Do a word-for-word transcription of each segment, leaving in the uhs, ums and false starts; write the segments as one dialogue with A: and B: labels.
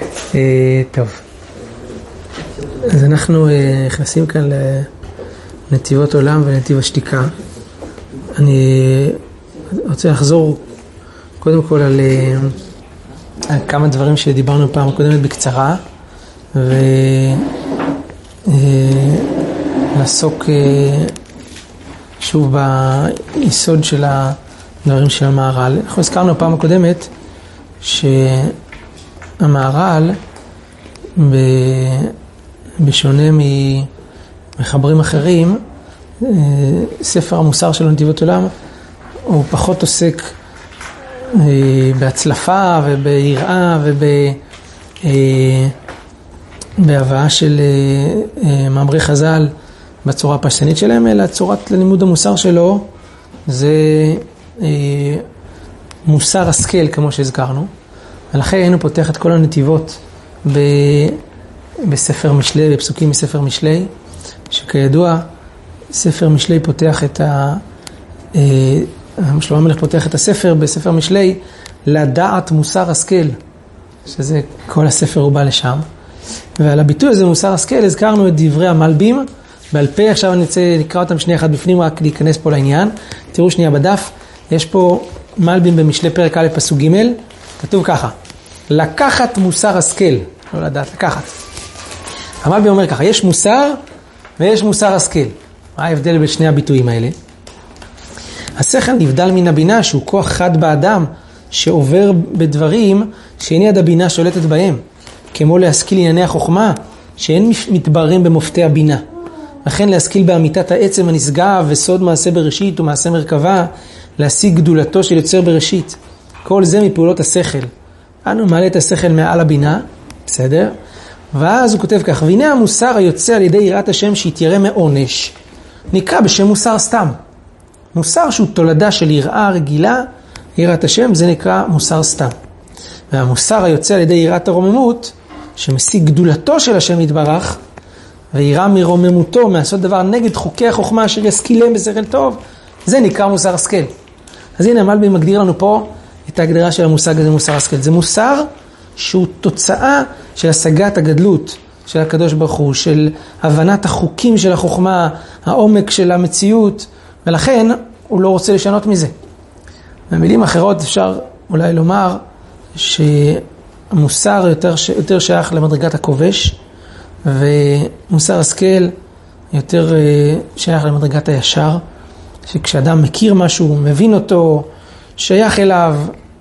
A: טוב, אז אנחנו נכנסים כאן לנתיבות עולם ונתיב השתיקה. אני רוצה לחזור קודם כל על, על כמה דברים שדיברנו פעם הקודמת בקצרה, ולעסוק שוב ביסוד של הדברים של המהר"ל. אנחנו הזכרנו פעם הקודמת שהמהר"ל, בשונה מחברים אחרים, ספר המוסר של נתיבות עולם הוא פחות עוסק בהצלפה וביראה ובהבאה של מאמרי חז"ל בצורה הפשטנית שלהם, אלא צורת לימוד המוסר שלו זה מוסר השכל, כמו שהזכרנו. ולכן הוא פותח את כל הנתיבות ב... בספר משלי, בפסוקים מספר משלי, שכידוע ספר משלי פותח את ה... שלמה המלך פותח את הספר בספר משלי לדעת מוסר השכל, שזה כל הספר הוא בא לשם. ועל הביטוי הזה מוסר השכל הזכרנו את דברי המלבים בעל פה. עכשיו אני רוצה לקרוא אותם שנייה אחת בפנים, רק להיכנס פה לעניין. תראו שנייה בדף, יש פה מלבים במשלי פרק א' פסוק ג', כתוב ככה: לקחת מוסר השכל, לא לדעת, לקחת. המלבי אומר ככה: יש מוסר ויש מוסר השכל. מה ההבדל בין שני הביטויים האלה? השכל נבדל מן הבינה, שהוא כוח חד באדם שעובר בדברים שאין יד הבינה שולטת בהם, כמו להשכיל ענייני החוכמה שאין מתבררים במופתי הבינה. לכן להשכיל באמיתת העצם הנשגב וסוד מעשה בראשית ומעשה מרכבה, להשיג גדולתו של יוצר בראשית. כל זה מפעולות השכל. אנו מעלה את השכל מעל הבינה, בסדר? ואז הוא כותב כך: והנה המוסר היוצא על ידי יראת השם שהתיירא מעונש נקרא בשם מוסר סתם. מוסר שהוא תולדה של יראה רגילה, יראת השם, זה נקרא מוסר סתם. והמוסר היוצא על ידי יראת הרוממות, שמשיג גדולתו של השם יתברך, ויראה מרוממותו מעשות דבר נגד חוקי החוכמה אשר ישכילם בשכל טוב, זה נקרא מוסר השכל. אז הנה המלבי מגדיר לנו פה את ההגדרה של המושג הזה, מוסר השכל. זה מוסר שהוא תוצאה של השגת הגדלות של הקדוש ברוך הוא, של הבנת החוקים של החוכמה, העומק של המציאות, ולכן הוא לא רוצה לשנות מזה. במילים אחרות אפשר אולי לומר שהמוסר יותר, יותר שייך למדרגת הכובש, ומוסר השכל יותר שייך למדרגת הישר, שכשאדם מכיר משהו, מבין אותו, שייך אליו,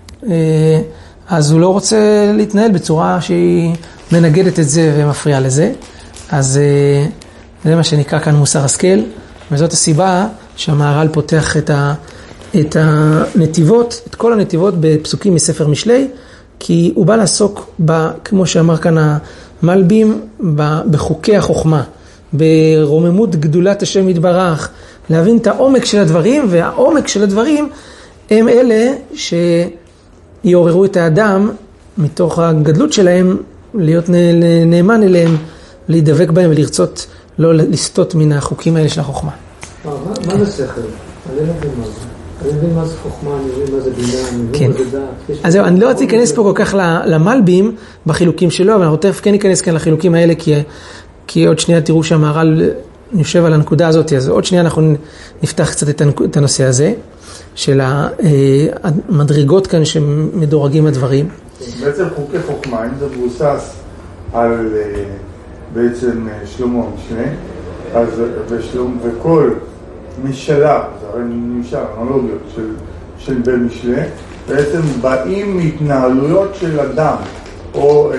A: אז הוא לא רוצה להתנהל בצורה שהיא מנגדת את זה ומפריעה לזה. אז זה מה שנקרא כאן מוסר השכל, וזאת הסיבה שהמהר"ל פותח את, ה, את הנתיבות, את כל הנתיבות בפסוקים מספר משלי, כי הוא בא לעסוק, ב, כמו שאמר כאן המלבים, בחוקי החוכמה, ברוממות גדולת השם יתברך, להבין את העומק של הדברים, והעומק של הדברים הם אלה שיעוררו את האדם מתוך הגדלות שלהם, להיות נאמן אליהם, להידבק בהם ולרצות לא לסטות מן החוקים האלה של החוכמה.
B: מה זה שכל? אני לא מבין מה זה. אני מבין מה זה חוכמה, אני מבין מה זה בינה, אני מבין מה זה דעת.
A: אז זהו, אני לא רוצה להיכנס פה כל כך למלבים בחילוקים שלו, אבל אנחנו תכף כן ניכנס כאן לחילוקים האלה, כי עוד שנייה תראו שהמהר"ל יושב על הנקודה הזאת, אז עוד שנייה אנחנו נפתח קצת את הנושא הזה, של המדרגות כאן שמדורגים הדברים.
C: בעצם חוקי חוכמה, אם זה מבוסס על בעצם שלמה משנה, אז בשלום וכל משלה, זה הרי נמשל, אנלוגיות של, של בן משלה, בעצם באים מהתנהלויות של אדם, או אה,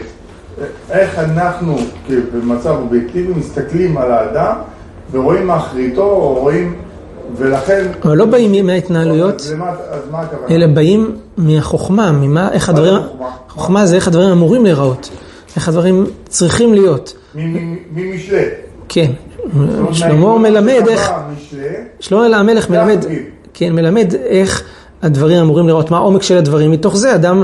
C: איך אנחנו במצב אובייקטיבי מסתכלים על האדם ורואים מאחריתו, או רואים, ולכן...
A: אבל לא באים מההתנהלויות,
C: אז, אז מה הכוונה?
A: אלא באים מהחוכמה, ממה, איך הדברים, חוכמה זה איך הדברים אמורים להיראות, איך הדברים צריכים להיות.
C: ממשלה.
A: כן, שלמה מלמד איך, שלמה המלך מלמד, כן, מלמד איך הדברים אמורים לראות, מה העומק של הדברים, מתוך זה אדם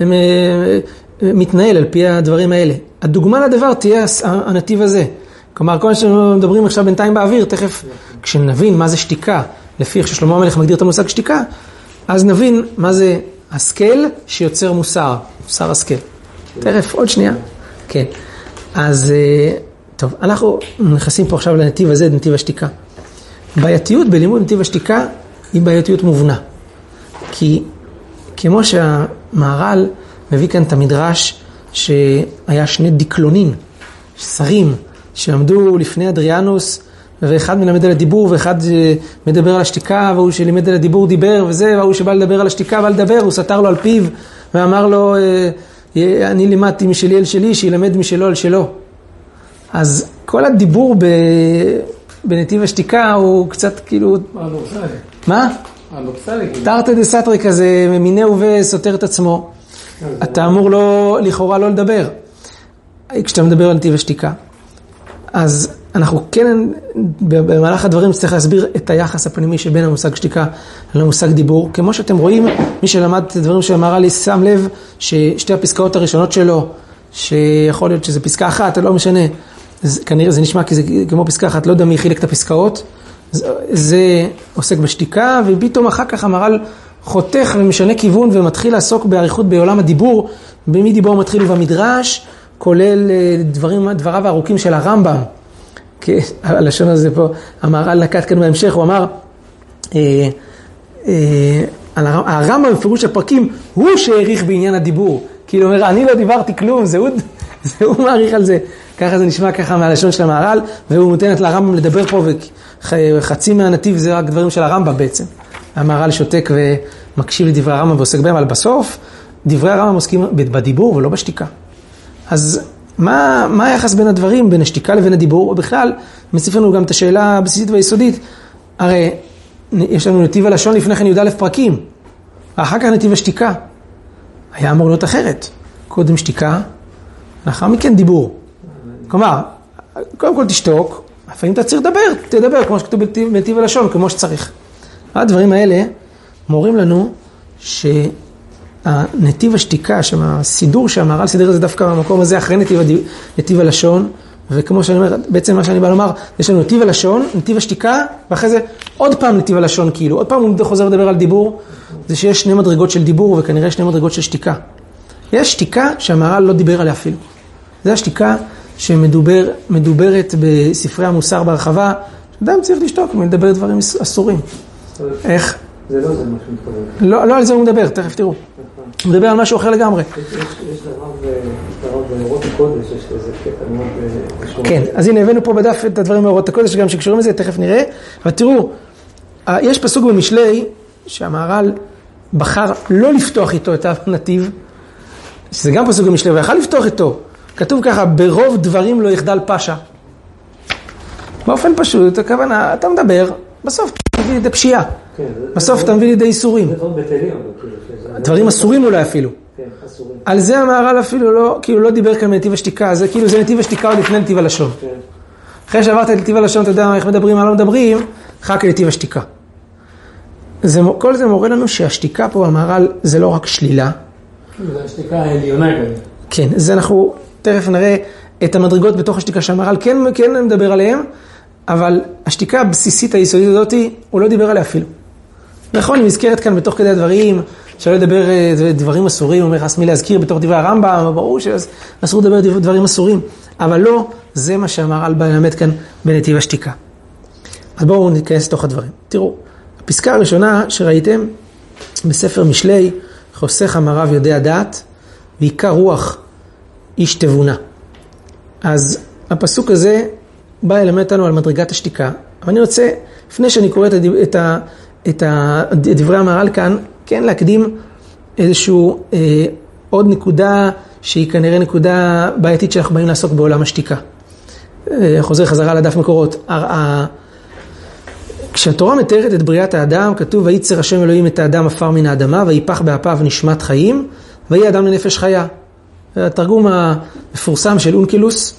A: מתנהל על פי הדברים האלה. הדוגמה לדבר תהיה הנתיב הזה. כלומר, כל מה שמדברים עכשיו בינתיים באוויר, תכף כשנבין מה זה שתיקה, לפי איך ששלמה המלך מגדיר את המושג שתיקה, אז נבין מה זה השכל שיוצר מוסר, מוסר השכל. תכף, עוד שנייה. כן. אז, טוב, אנחנו נכנסים פה עכשיו לנתיב הזה, נתיב השתיקה. בעייתיות בלימוד נתיב השתיקה היא בעייתיות מובנה. כי כמו שהמהר"ל מביא כאן את המדרש שהיה שני דיקלונים, שרים, שעמדו לפני אדריאנוס, ואחד מלמד על הדיבור, ואחד מדבר על השתיקה, והוא שלימד על הדיבור דיבר, וזה, והוא שבא לדבר על השתיקה, בא לדבר, הוא סתר לו על פיו, ואמר לו, אני לימדתי משלי על שלי, שילמד משלו על שלו. אז כל הדיבור ב... בנתיב השתיקה הוא קצת כאילו... מה? תרתי דסתרי כזה, מינהו וסותר את עצמו. אתה אמור לא, לכאורה לא לדבר, כשאתה מדבר על נתיב השתיקה. אז אנחנו כן, במהלך הדברים צריך להסביר את היחס הפנימי שבין המושג שתיקה למושג דיבור. כמו שאתם רואים, מי שלמד את הדברים שהמהר"ל שם לב, ששתי הפסקאות הראשונות שלו, שיכול להיות שזה פסקה אחת, לא משנה, זה, כנראה זה נשמע כי זה כמו פסקה אחת, לא יודע מי חילק את הפסקאות, זה, זה עוסק בשתיקה, ופתאום אחר כך המהר"ל חותך ומשנה כיוון ומתחיל לעסוק בעריכות בעולם הדיבור, במי דיבור מתחיל ובמדרש, כולל דברים, דבריו הארוכים של הרמב"ם. כי הלשון הזה פה, המהר"ל נקט כאן בהמשך, הוא אמר, אה, אה, הרמב"ם בפירוש הפרקים, הוא שהעריך בעניין הדיבור. כאילו אומר, אני לא דיברתי כלום, זה הוא, זה הוא מעריך על זה. ככה זה נשמע ככה מהלשון של המהר"ל, והוא נותן לרמב"ם לדבר פה, וחצי מהנתיב זה רק דברים של הרמב"ם בעצם. המהר"ל שותק ומקשיב לדברי הרמב"ם ועוסק בהם, אבל בסוף דברי הרמב"ם עוסקים בדיבור ולא בשתיקה. אז מה, מה היחס בין הדברים, בין השתיקה לבין הדיבור? ובכלל, מציף לנו גם את השאלה הבסיסית והיסודית. הרי יש לנו נתיב הלשון לפני כן י"א פרקים, ואחר כך נתיב השתיקה. היה אמור להיות אחרת. קודם שתיקה, לאחר מכן דיבור. כלומר, קודם כל תשתוק, לפעמים אתה צריך לדבר, תדבר כמו שכתוב בנתיב הלשון, כמו שצריך. הדברים האלה מורים לנו שהנתיב השתיקה, הסידור שהמהר"ל סידר את זה דווקא במקום הזה, אחרי נתיב, נתיב הלשון, וכמו שאני אומר, בעצם מה שאני בא לומר, יש לנו נתיב הלשון, נתיב השתיקה, ואחרי זה עוד פעם נתיב הלשון כאילו, עוד פעם הוא חוזר לדבר על דיבור, זה שיש שני מדרגות של דיבור, וכנראה שני מדרגות של שתיקה. יש שתיקה שהמהר"ל לא דיבר עליה אפילו. זה השתיקה שמדוברת בספרי המוסר בהרחבה, שאדם צריך לשתוק ומדבר דברים אסורים. איך?
B: זה לא זה מה שמתכוון.
A: לא, לא על זה הוא מדבר, תכף תראו. הוא מדבר על משהו אחר לגמרי.
B: יש לרב באורות הקודש, יש לזה קטע מאוד...
A: כן, אז הנה הבאנו פה בדף את הדברים באורות הקודש, שגם שקשורים לזה, תכף נראה. אבל תראו, יש פסוק במשלי, שהמהר"ל בחר לא לפתוח איתו את הנתיב, שזה גם פסוק במשלי, ויכל לפתוח איתו. כתוב ככה, ברוב דברים לא יחדל פשע. באופן פשוט, הכוונה, אתה מדבר, בסוף אתה מביא לידי פשיעה. בסוף אתה מביא לידי איסורים.
B: זה דברים בטלים.
A: דברים אסורים אולי אפילו.
B: כן, אסורים.
A: על זה המהר"ל אפילו לא, כאילו לא דיבר כאן בנתיב השתיקה, זה כאילו זה נתיב השתיקה עוד לפני נתיב הלשון. אחרי שעברת את נתיב הלשון, אתה יודע איך מדברים, מה לא מדברים, אחר כך נתיב השתיקה. זה, כל זה מורה לנו שהשתיקה פה, המהר"ל, זה לא רק שלילה.
B: זה השתיקה העליונה כזה.
A: כן, זה אנחנו תכף נראה את המדרגות בתוך השתיקה שהמהר"ל כן, כן מדבר עליהם, אבל השתיקה הבסיסית היסודית הזאת, הוא לא דיבר עליה אפילו. נכון, היא מזכרת כאן בתוך כדי הדברים, שלא לדבר דברים אסורים, הוא אומר, חסמי להזכיר בתוך דברי הרמב"ם, ברור שאסור לדבר דברים אסורים, אבל לא, זה מה שהמהר"ל בא ללמד כאן בנתיב השתיקה. אז בואו ניכנס לתוך הדברים. תראו, הפסקה הראשונה שראיתם בספר משלי, חוסך המרב יודע דעת, ועיקר רוח איש תבונה. אז הפסוק הזה בא ללמד אותנו על מדרגת השתיקה, אבל אני רוצה, לפני שאני קורא את, הדבר, את, ה, את, ה, את דברי המהר"ל כאן, כן להקדים איזשהו אה, עוד נקודה שהיא כנראה נקודה בעייתית שאנחנו באים לעסוק בעולם השתיקה. אה, חוזר חזרה לדף מקורות. הר, כשהתורה מתארת את בריאת האדם, כתוב, וייצר השם אלוהים את האדם עפר מן האדמה, ויפח באפיו נשמת חיים, ויהי האדם לנפש חיה. התרגום המפורסם של אונקלוס,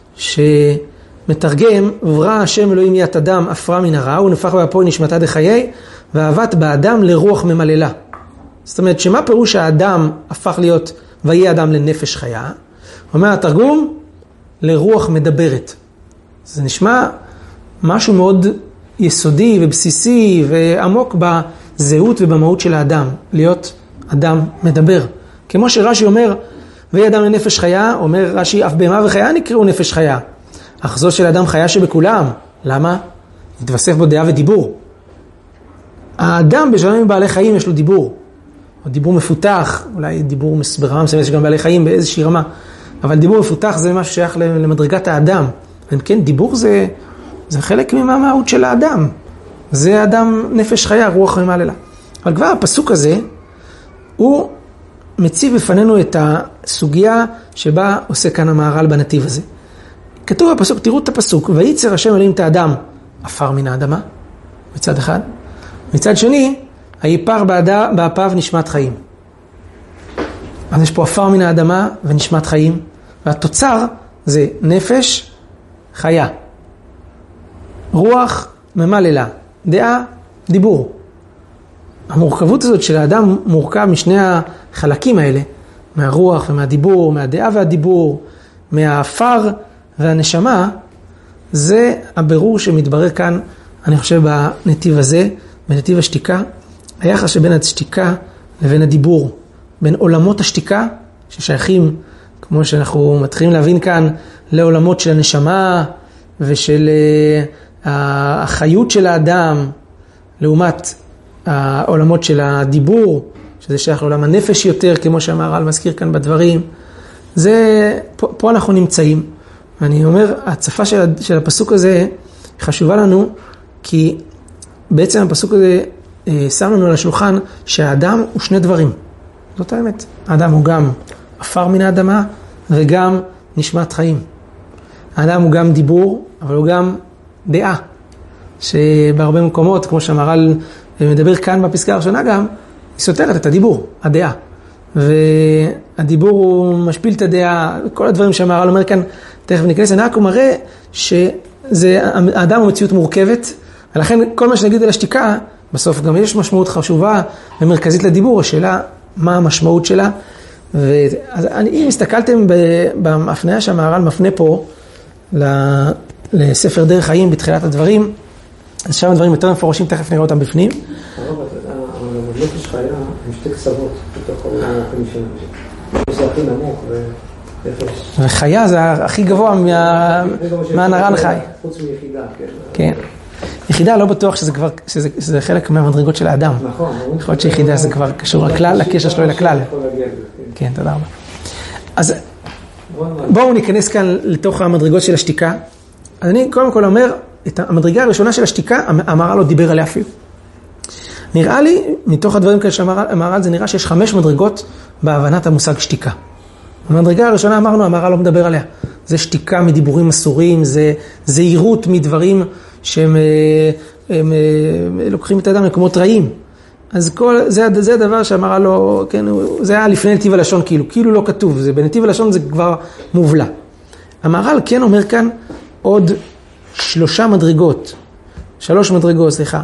A: שמתרגם, וברא השם אלוהים ית אדם עפרה מן הרע, ונפח באפו נשמתה דחיי, ואהבת באדם לרוח ממללה. זאת אומרת, שמה פירוש האדם הפך להיות, ויהי האדם לנפש חיה? אומר התרגום, לרוח מדברת. זה נשמע משהו מאוד יסודי ובסיסי ועמוק בזהות ובמהות של האדם, להיות אדם מדבר. כמו שרש"י אומר, ואדם לנפש חיה, אומר רש"י, אף בהמה וחיה נקראו נפש חיה. אך זו של אדם חיה שבכולם. למה? התווסף בו דעה ודיבור. האדם בשונה מבעלי חיים יש לו דיבור. או דיבור מפותח, אולי דיבור ברמה מסוימת, יש גם בעלי חיים באיזושהי רמה. אבל דיבור מפותח זה משהו שייך למדרגת האדם. אם כן, דיבור זה, זה חלק מהמהות של האדם. זה אדם נפש חיה, רוח ממעלה. אבל כבר הפסוק הזה, הוא מציב בפנינו את הסוגיה שבה עושה כאן המהר"ל בנתיב הזה. כתוב בפסוק, תראו את הפסוק, וייצר השם אלוהים את האדם, עפר מן האדמה, מצד אחד. מצד שני, היפר באפיו נשמת חיים. אז יש פה עפר מן האדמה ונשמת חיים, והתוצר זה נפש חיה. רוח ממללה, דעה, דיבור. המורכבות הזאת של האדם מורכב משני החלקים האלה, מהרוח ומהדיבור, מהדעה והדיבור, מהעפר והנשמה, זה הבירור שמתברר כאן, אני חושב, בנתיב הזה, בנתיב השתיקה, היחס שבין השתיקה לבין הדיבור, בין עולמות השתיקה, ששייכים, כמו שאנחנו מתחילים להבין כאן, לעולמות של הנשמה ושל החיות של האדם, לעומת העולמות של הדיבור, שזה שייך לעולם הנפש יותר, כמו שהמהר"ל מזכיר כאן בדברים. זה, פה, פה אנחנו נמצאים. ואני אומר, הצפה של, של הפסוק הזה חשובה לנו, כי בעצם הפסוק הזה אה, שם לנו על השולחן שהאדם הוא שני דברים. זאת האמת. האדם הוא גם עפר מן האדמה וגם נשמת חיים. האדם הוא גם דיבור, אבל הוא גם דעה. שבהרבה מקומות, כמו שהמהר"ל מדבר כאן בפסקה הראשונה גם, היא סותרת את הדיבור, הדעה. והדיבור הוא משפיל את הדעה, כל הדברים שהמהר"ל אומר כאן, תכף ניכנס, אני רק מראה שהאדם הוא מציאות מורכבת, ולכן כל מה שנגיד על השתיקה, בסוף גם יש משמעות חשובה ומרכזית לדיבור, השאלה מה המשמעות שלה. אז אם הסתכלתם בהפניה שהמהר"ל מפנה פה לספר דרך חיים בתחילת הדברים, אז שם הדברים יותר מפורשים, תכף נראה אותם בפנים.
B: הרב, אבל נפש חיה עם שתי קצוות בתוך העולם החיים שלנו. זה הכי נמוך ונפש.
A: וחיה זה הכי גבוה מהנרן חי.
B: חוץ מיחידה, כן.
A: כן. יחידה לא בטוח שזה כבר, שזה חלק מהמדרגות של האדם.
B: נכון.
A: יכול להיות שיחידה זה כבר קשור לכלל, לקשר שלו לכלל. כן, תודה רבה. אז בואו ניכנס כאן לתוך המדרגות של השתיקה. אז אני קודם כל אומר, את המדרגה הראשונה של השתיקה, המהר"ל לא דיבר עליה אפילו. נראה לי, מתוך הדברים כאלה שהמהר"ל, זה נראה שיש חמש מדרגות בהבנת המושג שתיקה. המדרגה הראשונה אמרנו, המהר"ל לא מדבר עליה. זה שתיקה מדיבורים אסורים, זה זהירות מדברים שהם הם, הם, לוקחים את האדם למקומות רעים. אז כל, זה, זה הדבר שהמהר"ל לא, כן, זה היה לפני נתיב הלשון, כאילו, כאילו לא כתוב, זה, בנתיב הלשון זה כבר מובלע. המהר"ל כן אומר כאן עוד שלושה מדרגות, שלוש מדרגות, סליחה,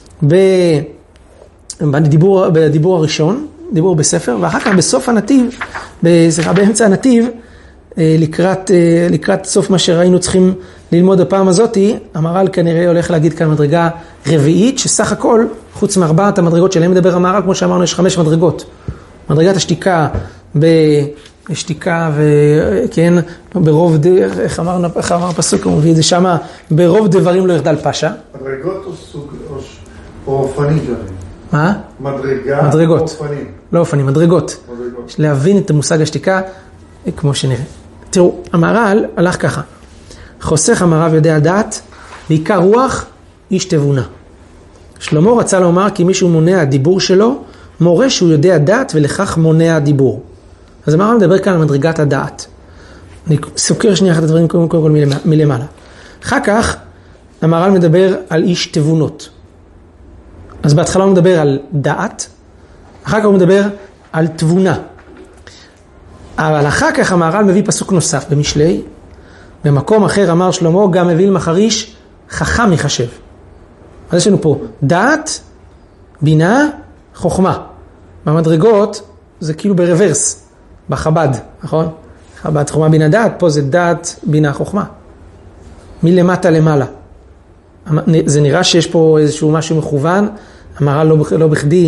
A: בדיבור, בדיבור הראשון, דיבור בספר, ואחר כך בסוף הנתיב, סליחה, באמצע הנתיב, לקראת, לקראת סוף מה שראינו צריכים ללמוד הפעם הזאת, המהר"ל כנראה הולך להגיד כאן מדרגה רביעית, שסך הכל, חוץ מארבעת המדרגות שלהם מדבר המהר"ל, כמו שאמרנו, יש חמש מדרגות. מדרגת השתיקה בשתיקה וכן, ברוב, איך אמר, איך אמר פסוק, הוא מביא את זה שמה, ברוב דברים לא ירדל פשע.
C: מדרגות או סוג, או אופנים שלהם?
A: מה?
C: מדרגה
A: מדרגות.
C: או אופנים? לא
A: אופנים, מדרגות. מדרגות. להבין את המושג השתיקה, כמו שנראה. תראו, המהר"ל הלך ככה. חוסך המהר"ל יודע דעת, בעיקר רוח, איש תבונה. שלמה רצה לומר כי מישהו מונע הדיבור שלו, מורה שהוא יודע דעת ולכך מונע הדיבור. אז המהר"ל מדבר כאן על מדרגת הדעת. אני סוקר שנייה אחת הדברים קודם כל מלמעלה. אחר כך, המהר"ל מדבר על איש תבונות. אז בהתחלה הוא מדבר על דעת, אחר כך הוא מדבר על תבונה. אבל אחר כך המהר"ל מביא פסוק נוסף במשלי, במקום אחר אמר שלמה, גם מביא למחריש חכם יחשב. אז יש לנו פה דעת, בינה, חוכמה. במדרגות זה כאילו ברוורס, בחב"ד, נכון? חב"ד, חוכמה, בינה, דעת, פה זה דעת, בינה, חוכמה. מלמטה למעלה. זה נראה שיש פה איזשהו משהו מכוון, המהר"ל לא, לא בכדי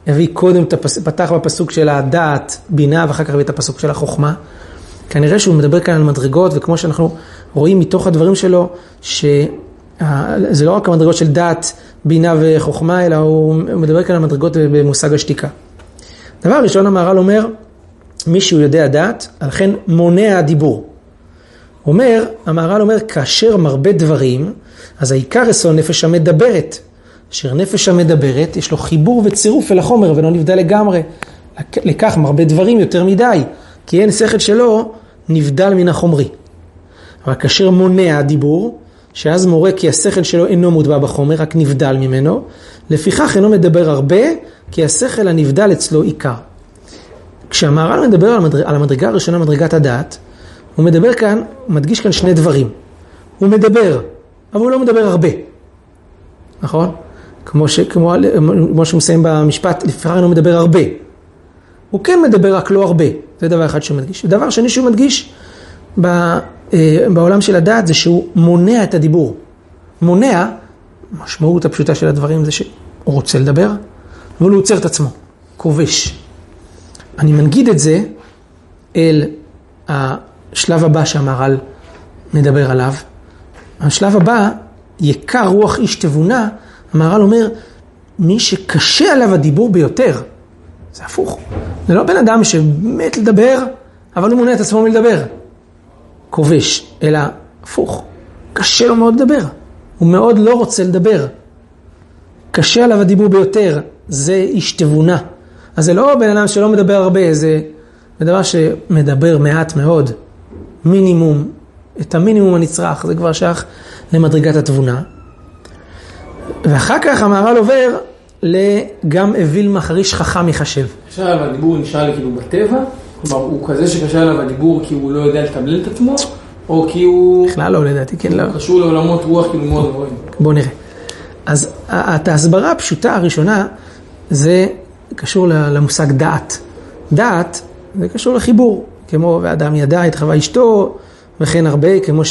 A: הביא קודם, פתח בפסוק של הדעת, בינה, ואחר כך הביא את הפסוק של החוכמה. כנראה שהוא מדבר כאן על מדרגות, וכמו שאנחנו רואים מתוך הדברים שלו, שזה לא רק המדרגות של דעת, בינה וחוכמה, אלא הוא מדבר כאן על מדרגות במושג השתיקה. דבר ראשון, המהר"ל אומר, מישהו יודע דעת, לכן מונע הדיבור. אומר, המהר"ל אומר, כאשר מרבה דברים, אז העיקר אצלו נפש המדברת. אשר נפש המדברת, יש לו חיבור וצירוף אל החומר, ולא נבדל לגמרי. לכך מרבה דברים יותר מדי, כי אין שכל שלו נבדל מן החומרי. אבל כאשר מונע הדיבור, שאז מורה כי השכל שלו אינו מוטבע בחומר, רק נבדל ממנו, לפיכך אינו מדבר הרבה, כי השכל הנבדל אצלו עיקר. כשהמהר"ל מדבר על, המדרג, על המדרגה הראשונה, מדרגת הדעת, הוא מדבר כאן, הוא מדגיש כאן שני דברים. הוא מדבר, אבל הוא לא מדבר הרבה. נכון? כמו, ש, כמו, כמו שמסיים במשפט, לפיכך אינו מדבר הרבה. הוא כן מדבר רק לא הרבה. זה דבר אחד שהוא מדגיש. דבר שני שהוא מדגיש ב, בעולם של הדעת זה שהוא מונע את הדיבור. מונע, משמעות הפשוטה של הדברים זה שהוא רוצה לדבר, אבל הוא עוצר את עצמו, כובש. אני מנגיד את זה אל השלב הבא שהמהר"ל מדבר עליו. השלב הבא, יקר רוח איש תבונה, המהר"ל אומר, מי שקשה עליו הדיבור ביותר, זה הפוך. זה לא בן אדם שמת לדבר, אבל הוא מונע את עצמו מלדבר. כובש, אלא הפוך. קשה לו מאוד לדבר. הוא מאוד לא רוצה לדבר. קשה עליו הדיבור ביותר, זה איש תבונה. אז זה לא בן אדם שלא מדבר הרבה, זה דבר שמדבר מעט מאוד. מינימום, את המינימום הנצרך, זה כבר שייך למדרגת התבונה. ואחר כך המהר"ל עובר לגם אוויל מחריש חכם יחשב.
D: קשה עליו הדיבור נשאר לי כאילו בטבע? כלומר, הוא כזה שקשה עליו הדיבור כי הוא לא יודע לתמלל את עצמו? או כי הוא...
A: בכלל לא, לדעתי, כן, לא.
D: קשור לעולמות רוח כאילו מאוד גבוהים.
A: בואו נראה. אז את ההסברה הפשוטה הראשונה, זה קשור למושג דעת. דעת זה קשור לחיבור, כמו ואדם ידע את חווה אשתו, וכן הרבה, כמו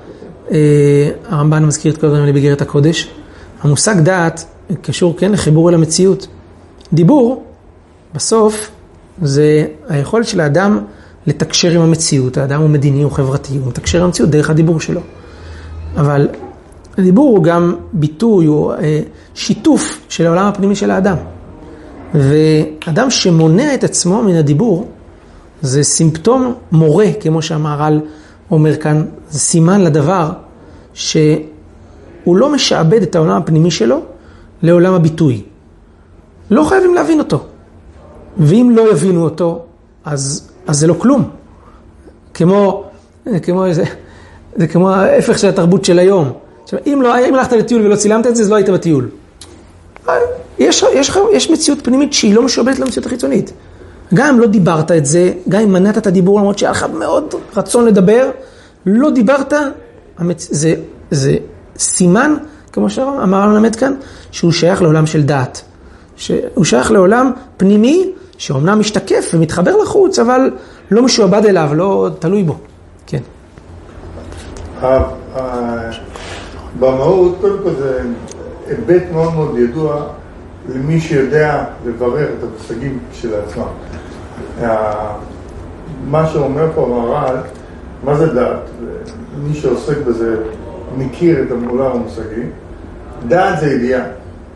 A: שהרמב"ן מזכיר את כל הדברים בגרת הקודש. המושג דעת קשור כן לחיבור אל המציאות. דיבור, בסוף, זה היכולת של האדם לתקשר עם המציאות. האדם הוא מדיני, הוא חברתי, הוא מתקשר עם המציאות דרך הדיבור שלו. אבל הדיבור הוא גם ביטוי, הוא שיתוף של העולם הפנימי של האדם. ואדם שמונע את עצמו מן הדיבור, זה סימפטום מורה, כמו שהמהר"ל אומר כאן, זה סימן לדבר שהוא לא משעבד את העולם הפנימי שלו לעולם הביטוי. לא חייבים להבין אותו. ואם לא יבינו אותו, אז, אז זה לא כלום. כמו, כמו זה, זה כמו ההפך של התרבות של היום. עכשיו, אם לא, אם הלכת לטיול ולא צילמת את זה, אז לא היית בטיול. יש, יש, יש מציאות פנימית שהיא לא משועבדת למציאות החיצונית. גם אם לא דיברת את זה, גם אם מנעת את הדיבור, למרות שהיה לך מאוד רצון לדבר, לא דיברת, זה, זה סימן, כמו שאמר למד כאן, שהוא שייך לעולם של דעת. שהוא שייך לעולם פנימי, שאומנם משתקף ומתחבר לחוץ, אבל לא משועבד אליו, לא תלוי בו. כן.
C: במהות, קודם כל זה היבט מאוד מאוד ידוע למי שיודע לברר את המושגים של עצמם. מה שאומר פה המהר"ל, מה זה דעת? מי שעוסק בזה מכיר את העולם המושגי. דעת זה ידיעה.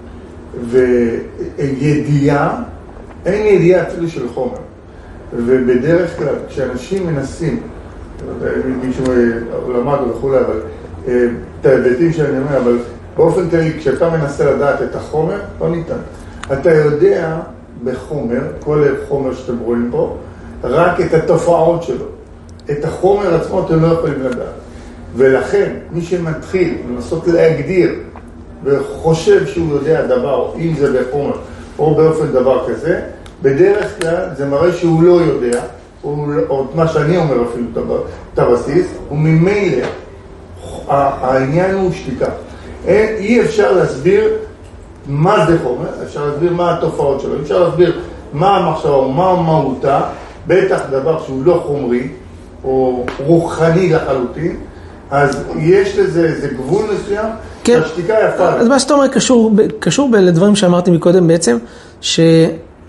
C: וידיעה, אין ידיעה אפילו של חומר. ובדרך כלל, כשאנשים מנסים, מישהו למד וכו', אבל את ההיבטים שאני אומר, אבל באופן כללי, כשאתה מנסה לדעת את החומר, לא ניתן. אתה יודע בחומר, כל חומר שאתם רואים פה, רק את התופעות שלו. את החומר עצמו אתם לא יכולים לדעת. ולכן, מי שמתחיל לנסות להגדיר וחושב שהוא יודע דבר, אם זה בחומר או באופן דבר כזה, בדרך כלל זה מראה שהוא לא יודע, או, או מה שאני אומר אפילו את הבסיס, וממילא העניין הוא שתיקה. אי אפשר להסביר מה זה חומר, אפשר להסביר מה התופעות שלו, אפשר להסביר מה המחשבה או מה המהותה, בטח דבר שהוא לא חומרי או רוחני לחלוטין, אז יש לזה איזה גבול מסוים,
A: כן.
C: השתיקה יפה.
A: אז מה שאתה אומר קשור, קשור לדברים שאמרתי מקודם בעצם, ש,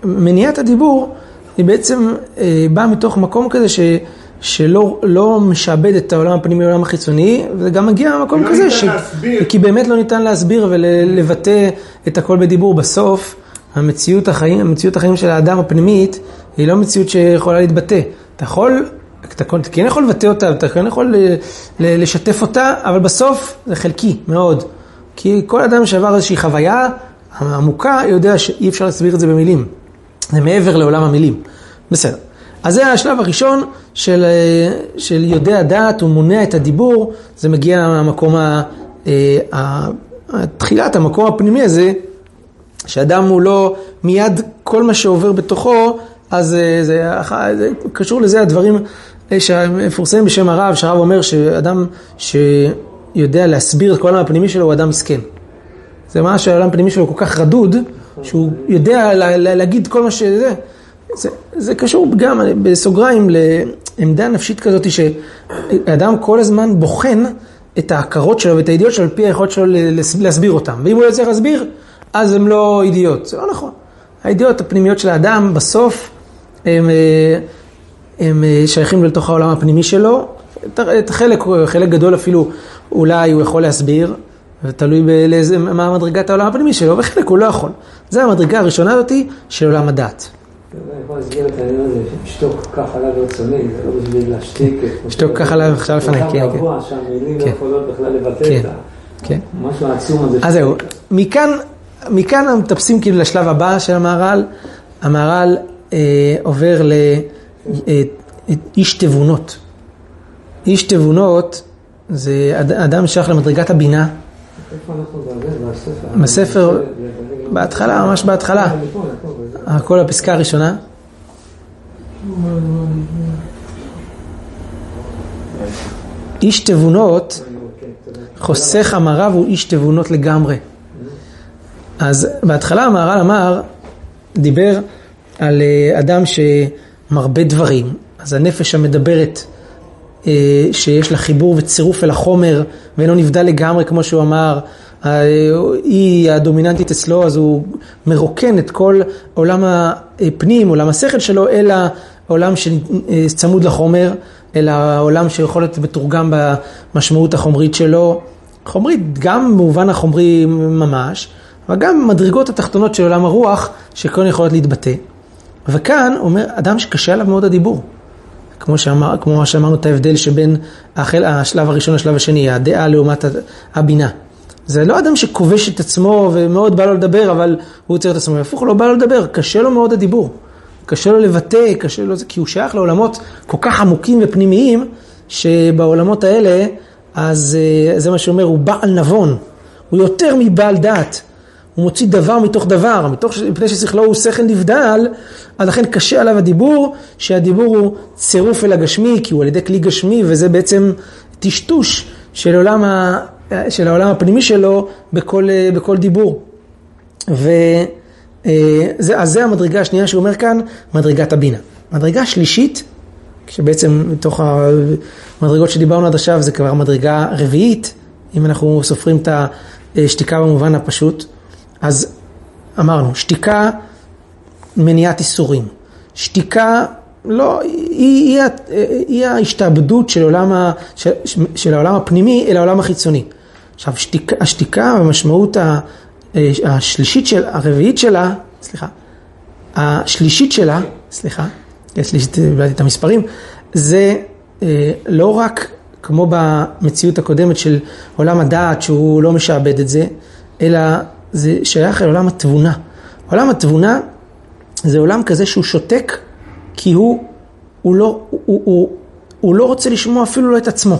A: מניעת הדיבור היא בעצם באה מתוך מקום כזה ש, שלא לא משעבד את העולם הפנימי לעולם החיצוני, וזה גם מגיע למקום כזה, ש, כי באמת לא ניתן להסביר ולבטא את הכל בדיבור. בסוף, המציאות החיים, המציאות החיים של האדם הפנימית, היא לא מציאות שיכולה להתבטא. אתה יכול, אתה כן יכול לבטא אותה, אתה כן יכול לשתף אותה, אבל בסוף זה חלקי מאוד. כי כל אדם שעבר איזושהי חוויה עמוקה יודע שאי אפשר להסביר את זה במילים. זה מעבר לעולם המילים. בסדר. אז זה השלב הראשון של, של יודע דעת, הוא מונע את הדיבור, זה מגיע מהמקום, ה, ה, התחילת המקום הפנימי הזה, שאדם הוא לא מיד כל מה שעובר בתוכו, אז זה, זה, זה קשור לזה הדברים שמפורסמים בשם הרב, שהרב אומר שאדם שיודע להסביר את כל העולם הפנימי שלו הוא אדם מסכן. זה מה שהעולם הפנימי שלו כל כך רדוד, שהוא יודע לה, לה, להגיד כל מה שזה. זה, זה קשור גם בסוגריים לעמדה נפשית כזאת, שאדם כל הזמן בוחן את ההכרות שלו ואת הידיעות שלו על פי היכולת שלו להסביר אותם. ואם הוא לא צריך להסביר, אז הם לא ידיעות. זה לא נכון. הידיעות הפנימיות של האדם בסוף הם, הם שייכים לתוך העולם הפנימי שלו. את חלק, חלק גדול אפילו אולי הוא יכול להסביר, ותלוי באיזה, מה מדרגת העולם הפנימי שלו, וחלק הוא לא יכול. זה המדרגה הראשונה אותי של עולם הדת.
B: אני יכול להסגיר את העניין הזה, שתוק ככה עליו ברצוני, זה לא בשביל להשתיק.
A: שתוק ככה עליו עכשיו לפני, כן.
B: כל כך גבוה שהמילים לא יכולות בכלל לבטא את זה. משהו העצום הזה.
A: אז זהו, מכאן הם מטפסים כאילו לשלב הבא של המהר"ל. המהר"ל עובר לאיש תבונות. איש תבונות זה אדם שייך למדרגת הבינה.
B: איפה אנחנו בספר?
A: בספר, בהתחלה, ממש בהתחלה. הכל הפסקה הראשונה. איש תבונות, חוסך המהר"ל הוא איש תבונות לגמרי. אז בהתחלה המהר"ל אמר, דיבר על אדם שמרבה דברים. אז הנפש המדברת, שיש לה חיבור וצירוף אל החומר, ואינו נבדל לגמרי, כמו שהוא אמר, היא הדומיננטית אצלו, אז הוא מרוקן את כל עולם הפנים, עולם השכל שלו, אל העולם שצמוד לחומר, אל העולם שיכול להיות מתורגם במשמעות החומרית שלו, חומרית גם במובן החומרי ממש, אבל גם מדרגות התחתונות של עולם הרוח, שכאן יכולות להתבטא. וכאן אומר, אדם שקשה עליו מאוד הדיבור. כמו שאמר, כמו שאמרנו את ההבדל שבין החל, השלב הראשון לשלב השני, הדעה לעומת הבינה. זה לא אדם שכובש את עצמו ומאוד בא לו לדבר, אבל הוא יוצר את עצמו. הפוך, לא בא לו לדבר, קשה לו מאוד הדיבור. קשה לו לבטא, קשה לו, כי הוא שייך לעולמות כל כך עמוקים ופנימיים, שבעולמות האלה, אז זה מה שאומר, הוא בעל נבון. הוא יותר מבעל דעת. הוא מוציא דבר מתוך דבר, מתוך מפני ששכלו הוא שכל נבדל, אז לכן קשה עליו הדיבור, שהדיבור הוא צירוף אל הגשמי, כי הוא על ידי כלי גשמי, וזה בעצם טשטוש של העולם, ה, של העולם הפנימי שלו בכל, בכל דיבור. וזה, אז זה המדרגה השנייה שהוא אומר כאן, מדרגת הבינה. מדרגה שלישית, שבעצם מתוך המדרגות שדיברנו עד עכשיו, זה כבר מדרגה רביעית, אם אנחנו סופרים את השתיקה במובן הפשוט, אז אמרנו, שתיקה מניעת איסורים. שתיקה לא, היא, היא, היא ההשתעבדות של העולם, ה, של, של העולם הפנימי אל העולם החיצוני. עכשיו, שתיקה, השתיקה במשמעות השלישית של, הרביעית שלה, סליחה, השלישית שלה, סליחה, השלישית, בלעתי את המספרים, זה לא רק כמו במציאות הקודמת של עולם הדעת, שהוא לא משעבד את זה, אלא זה שייך לעולם התבונה. עולם התבונה זה עולם כזה שהוא שותק, כי הוא, הוא, לא, הוא, הוא, הוא לא רוצה לשמוע אפילו לא את עצמו.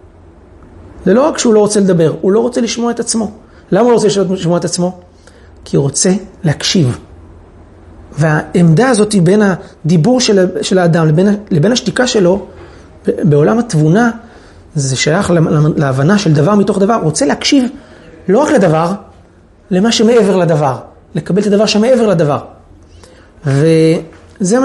A: זה לא רק שהוא לא רוצה לדבר, הוא לא רוצה לשמוע את עצמו. למה הוא לא רוצה לשמוע את עצמו? כי הוא רוצה להקשיב. והעמדה הזאת היא בין הדיבור של, של האדם לבין, לבין השתיקה שלו, בעולם התבונה, זה שייך להבנה של דבר מתוך דבר. הוא רוצה להקשיב לא רק לדבר, למה שמעבר לדבר. לקבל את הדבר שמעבר לדבר. וזה מה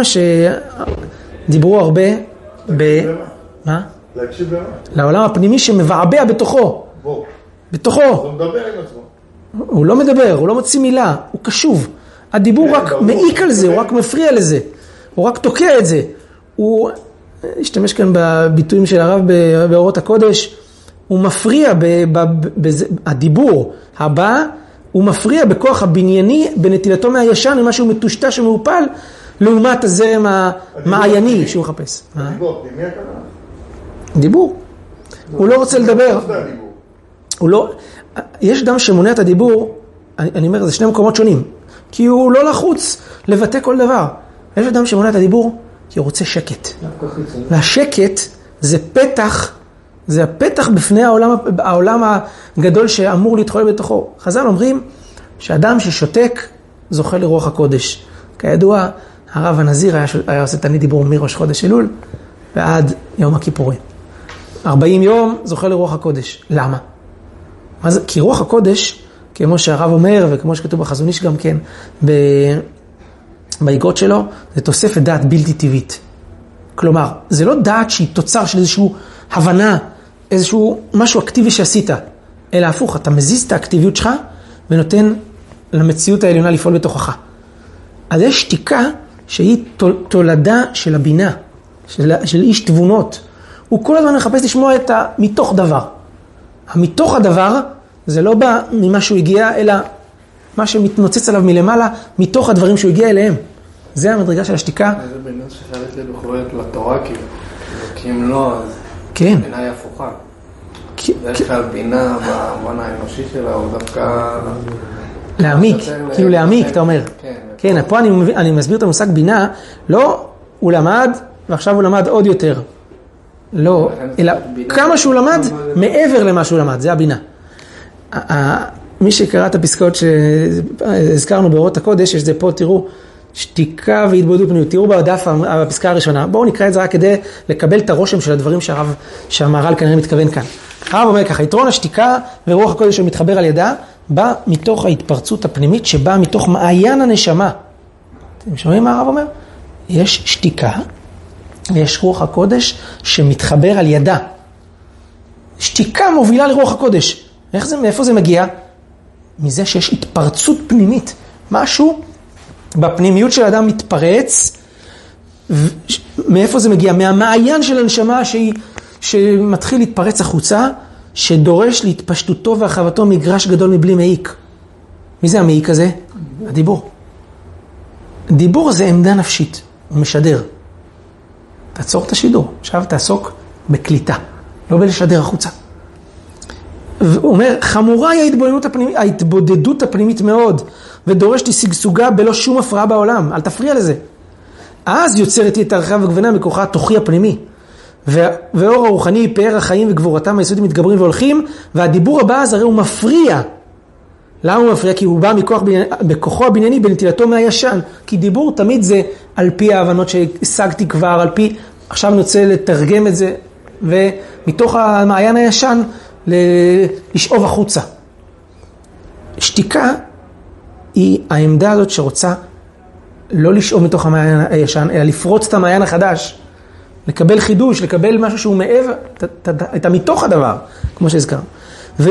A: שדיברו הרבה ב... מה?
C: להקשיב למה?
A: לעולם הפנימי שמבעבע בתוכו.
C: בוא.
A: בתוכו.
C: הוא מדבר עם עצמו.
A: הוא לא מדבר, הוא לא מוציא מילה, הוא קשוב. הדיבור רק מעיק על זה, הוא רק מפריע לזה, הוא רק תוקע את זה. הוא השתמש כאן בביטויים של הרב באורות הקודש, הוא מפריע, הדיבור הבא, הוא מפריע בכוח הבנייני, בנטילתו מהישן, למשהו מטושטש ומעופל, לעומת הזרם המעייני שהוא מחפש.
C: הדיבור, למי הכוונה?
A: דיבור. הוא לא רוצה לדבר. הוא לא, יש אדם שמונע את הדיבור, אני אומר, זה שני מקומות שונים, כי הוא לא לחוץ לבטא כל דבר. יש אדם שמונע את הדיבור, כי הוא רוצה שקט. והשקט זה פתח, זה הפתח בפני העולם, העולם הגדול שאמור להתחולל בתוכו. חז"ל אומרים שאדם ששותק זוכה לרוח הקודש. כידוע, הרב הנזיר היה, היה עושה תמיד דיבור מראש חודש אלול ועד יום הכיפורים. ארבעים יום זוכה לרוח הקודש. למה? מה זה? כי רוח הקודש, כמו שהרב אומר וכמו שכתוב בחזון איש גם כן, באגרות שלו, זה תוספת דעת בלתי טבעית. כלומר, זה לא דעת שהיא תוצר של איזשהו הבנה, איזשהו משהו אקטיבי שעשית, אלא הפוך, אתה מזיז את האקטיביות שלך ונותן למציאות העליונה לפעול בתוכך. אז יש שתיקה שהיא תולדה של הבינה, של, של איש תבונות. הוא כל הזמן מחפש לשמוע את המתוך דבר. המתוך הדבר זה לא בא ממה שהוא הגיע, אלא מה שמתנוצץ עליו מלמעלה, מתוך הדברים שהוא הגיע אליהם. זה המדרגה של השתיקה.
D: זה בינה שחלט לבחוריות לתורה, כאילו. כי אם לא, אז
A: כן.
D: בינה היא הפוכה. בדרך כלל בינה במובן האנושי שלה, הוא דווקא...
A: להעמיק, כאילו להעמיק, אתה אומר. כן, פה אני מסביר את המושג בינה, לא, הוא למד, ועכשיו הוא למד עוד יותר. לא, אלא כמה שהוא למד, מעבר למה שהוא למד, זה הבינה. מי שקרא את הפסקאות שהזכרנו באורות הקודש, יש זה פה, תראו, שתיקה והתבודדות פנימית. תראו בדף הפסקה הראשונה. בואו נקרא את זה רק כדי לקבל את הרושם של הדברים שהרב, שהמהר"ל כנראה מתכוון כאן. הרב אומר ככה, יתרון השתיקה ורוח הקודש שמתחבר על ידה, בא מתוך ההתפרצות הפנימית שבאה מתוך מעיין הנשמה. אתם שומעים מה הרב אומר? יש שתיקה ויש רוח הקודש שמתחבר על ידה. שתיקה מובילה לרוח הקודש. איך זה, מאיפה זה מגיע? מזה שיש התפרצות פנימית. משהו בפנימיות של האדם מתפרץ. מאיפה זה מגיע? מהמעיין של הנשמה שהיא, שמתחיל להתפרץ החוצה, שדורש להתפשטותו והרחבתו מגרש גדול מבלי מעיק. מי זה המעיק הזה? הדיבור. דיבור זה עמדה נפשית, הוא משדר. תעצור את השידור, עכשיו תעסוק בקליטה, לא בלשדר החוצה. הוא אומר, חמורה היא ההתבודדות הפנימית, ההתבודדות הפנימית מאוד, ודורשת היא סגסוגה בלא שום הפרעה בעולם, אל תפריע לזה. אז יוצרת היא את הרחב וגוונה מכוחה תוכי הפנימי. ואור הרוחני, פאר החיים וגבורתם היסודיים מתגברים והולכים, והדיבור הבא אז הרי הוא מפריע. למה הוא מפריע? כי הוא בא מכוח, בכוחו הבנייני בנטילתו מהישן. כי דיבור תמיד זה על פי ההבנות שהשגתי כבר, על פי, עכשיו אני רוצה לתרגם את זה, ומתוך המעיין הישן לשאוב החוצה. שתיקה היא העמדה הזאת שרוצה לא לשאוב מתוך המעיין הישן, אלא לפרוץ את המעיין החדש. לקבל חידוש, לקבל משהו שהוא מעבר, את המתוך הדבר, כמו שהזכר. ו,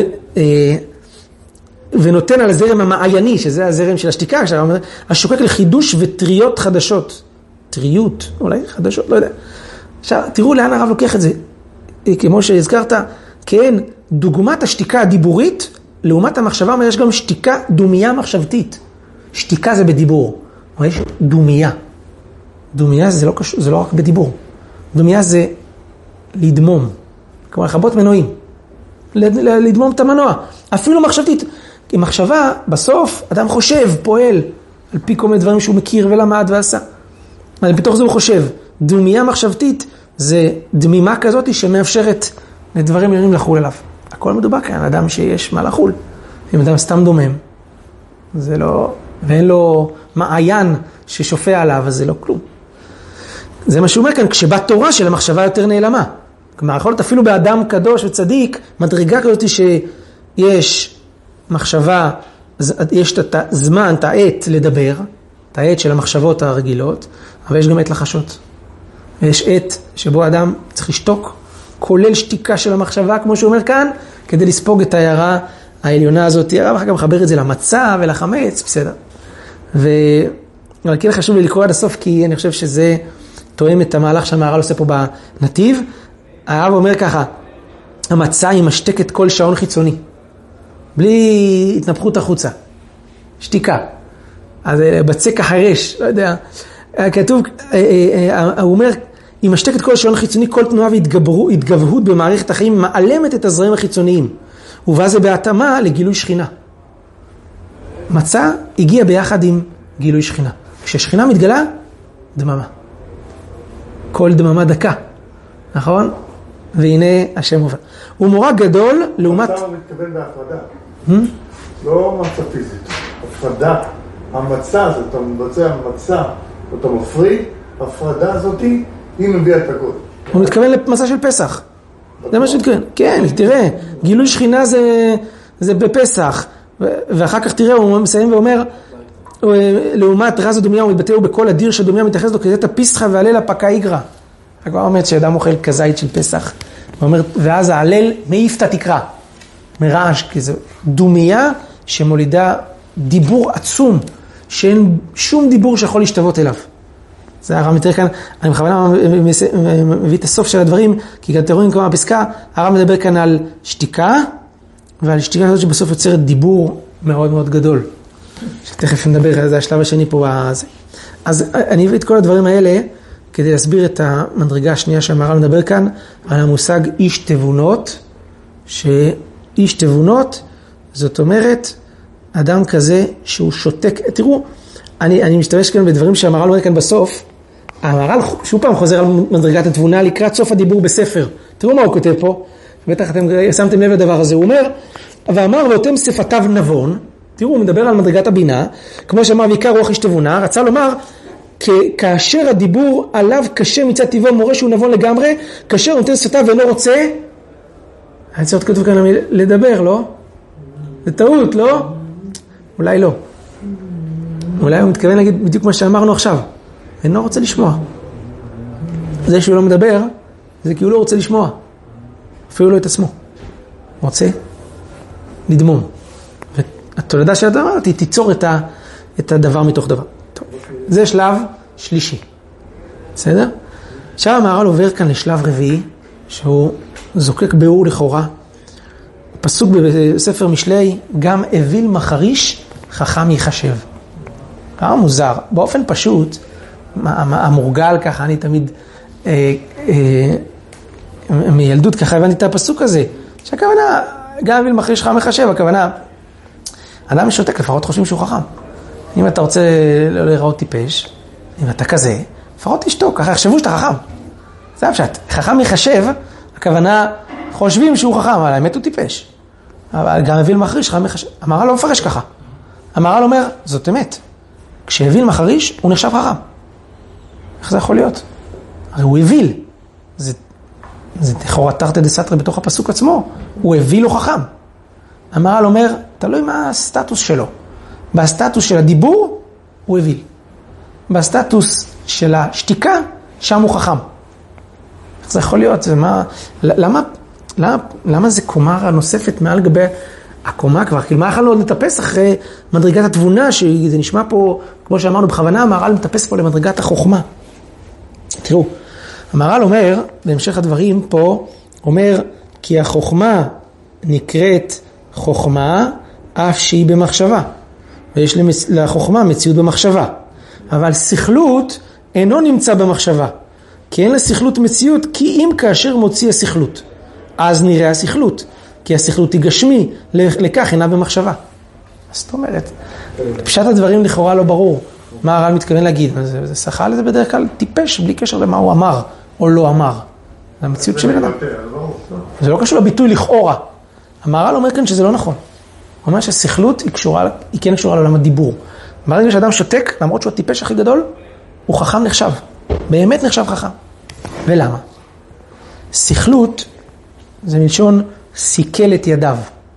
A: ונותן על הזרם המעייני, שזה הזרם של השתיקה, השוקק לחידוש וטריות חדשות. טריות, אולי חדשות, לא יודע. עכשיו, תראו לאן הרב לוקח את זה. כמו שהזכרת, כן, דוגמת השתיקה הדיבורית, לעומת המחשבה, יש גם שתיקה דומיה מחשבתית. שתיקה זה בדיבור. יש דומיה. דומיה זה לא, זה לא רק בדיבור. דומיה זה לדמום, כמו לחבות מנועים, לדמום את המנוע, אפילו מחשבתית. כי מחשבה, בסוף, אדם חושב, פועל, על פי כל מיני דברים שהוא מכיר ולמד ועשה. אבל בתוך זה הוא חושב. דומיה מחשבתית זה דמימה כזאת שמאפשרת לדברים עליונים לחול עליו. הכל מדובר כאן, אדם שיש מה לחול. אם אדם סתם דומם, זה לא, ואין לו מעיין ששופע עליו, אז זה לא כלום. זה מה שהוא אומר כאן, כשבתורה של המחשבה יותר נעלמה. כלומר, יכול להיות אפילו באדם קדוש וצדיק, מדרגה כזאת שיש מחשבה, יש את הזמן, את העת לדבר, את העת של המחשבות הרגילות, אבל יש גם עת לחשות. יש עת שבו האדם צריך לשתוק, כולל שתיקה של המחשבה, כמו שהוא אומר כאן, כדי לספוג את ההערה העליונה הזאת. הרב אחר כך מחבר את זה למצה ולחמץ, בסדר. אבל כן חשוב לי לקרוא עד הסוף, כי אני חושב שזה תואם את המהלך שהמהר"ל עושה פה בנתיב. הרב אומר ככה, המצה היא משתקת כל שעון חיצוני, בלי התנפחות החוצה, שתיקה. אז בצק החרש, לא יודע, כתוב, הוא אומר, היא משתקת כל שעון חיצוני, כל תנועה והתגבהות במערכת החיים מעלמת את הזרעים החיצוניים, ובא זה בהתאמה לגילוי שכינה. מצה הגיע ביחד עם גילוי שכינה. כששכינה מתגלה, דממה. כל דממה דקה, נכון? והנה השם עובר. הוא מורה גדול לעומת...
C: מצה הוא מתכוון בהפרדה. לא מצה פיזית. הפרדה. המצה, זאת אתה מבצע מצה, אתה מפריד, הפרדה הזאת היא מביאה את הכל.
A: הוא מתכוון למצה של פסח. זה מה שמתכוון. כן, תראה, גילוי שכינה זה, זה בפסח. ואחר כך תראה, הוא מסיים ואומר, לעומת רז הדומיה, הוא מתבטא בכל הדיר שהדומיה מתייחס לו, כזה את הפיסחה והלל הפקה איגרא. הגמרא אומרת שאדם אוכל כזית של פסח, ואומר, ואז ההלל מעיף את התקרה, מרעש, כי זה דומיה שמולידה דיבור עצום, שאין שום דיבור שיכול להשתוות אליו. זה הרב מתאר כאן, אני בכוונה מביא את הסוף של הדברים, כי גם תראו כמו הפסקה, הרב מדבר כאן על שתיקה, ועל שתיקה הזאת שבסוף יוצרת דיבור מאוד מאוד גדול. שתכף נדבר, זה השלב השני פה בזה. אז אני אביא את כל הדברים האלה, כדי להסביר את המדרגה השנייה שהמהר"ל מדבר כאן, על המושג איש תבונות, שאיש תבונות, זאת אומרת, אדם כזה שהוא שותק, תראו, אני, אני משתמש כאן בדברים שהמהר"ל אומר כאן בסוף, המהר"ל שוב פעם חוזר על מדרגת התבונה לקראת סוף הדיבור בספר. תראו מה הוא כותב פה, בטח אתם שמתם לב לדבר הזה, הוא אומר, ואמר ואותם שפתיו נבון, תראו, הוא מדבר על מדרגת הבינה, כמו שאמר ויקרא רוח איש תבונה, רצה לומר, כאשר הדיבור עליו קשה מצד טבעו, מורה שהוא נבון לגמרי, כאשר נותן שפתיו ואינו רוצה, אני צריך כתוב כאן לדבר, לא? זה טעות, לא? אולי לא. אולי הוא מתכוון להגיד בדיוק מה שאמרנו עכשיו, אינו רוצה לשמוע. זה שהוא לא מדבר, זה כי הוא לא רוצה לשמוע. אפילו לא את עצמו. הוא רוצה לדמום. והתולדה של הדבר, תיצור את, ה, את הדבר מתוך דבר. טוב. זה שלב שלישי. בסדר? עכשיו המהר"ל עובר כאן לשלב רביעי, שהוא זוקק באור לכאורה. פסוק בספר משלי, גם אוויל מחריש, חכם יחשב. כמה מוזר. באופן פשוט, המורגל ככה, אני תמיד אה, אה, מילדות ככה הבנתי את הפסוק הזה, שהכוונה, גם אוויל מחריש חכם יחשב, הכוונה, אדם משותק, לפחות חושבים שהוא חכם. אם אתה רוצה לא להיראות טיפש, אם אתה כזה, לפחות תשתוק, ככה יחשבו שאתה חכם. זה הפשט. חכם יחשב, הכוונה, חושבים שהוא חכם, אבל האמת הוא טיפש. אבל גם אוויל מחריש, חכם יחשב. המהר"ל לא מפרש ככה. המהר"ל אומר, זאת אמת. כשאוויל מחריש, הוא נחשב חכם. איך זה יכול להיות? הרי הוא אוויל. זה, זה לכאורה תרתי דסתרי בתוך הפסוק עצמו. הוא אוויל או חכם. המהר"ל אומר, תלוי מה הסטטוס שלו. בסטטוס של הדיבור, הוא אוויל. בסטטוס של השתיקה, שם הוא חכם. איך זה יכול להיות? זה מה, למה, למה, למה זה קומה נוספת מעל גבי הקומה כבר? כי מה יכולנו עוד לטפס אחרי מדרגת התבונה, שזה נשמע פה, כמו שאמרנו בכוונה, המהר"ל מטפס פה למדרגת החוכמה. תראו, המהר"ל אומר, בהמשך הדברים פה, אומר, כי החוכמה נקראת חוכמה, אף שהיא במחשבה. ויש לחוכמה מציאות במחשבה. אבל שכלות אינו נמצא במחשבה. כי אין לשכלות מציאות, כי אם כאשר מוציא השכלות. אז נראה השכלות. כי השכלות היא גשמי, לכך אינה במחשבה. זאת אומרת, פשט הדברים לכאורה לא ברור. מה הר"ל מתכוון להגיד? זה, זה שחל, זה בדרך כלל טיפש, בלי קשר למה הוא אמר או לא אמר. זה המציאות של אדם. זה לא קשור לביטוי לכאורה. המהר"ל אומר כאן שזה לא נכון. הוא אומר שהשכלות היא, קשורה, היא כן קשורה לעולם הדיבור. ברגע שאדם שותק, למרות שהוא הטיפש הכי גדול, הוא חכם נחשב. באמת נחשב חכם. ולמה? שכלות זה מלשון סיכל את ידיו.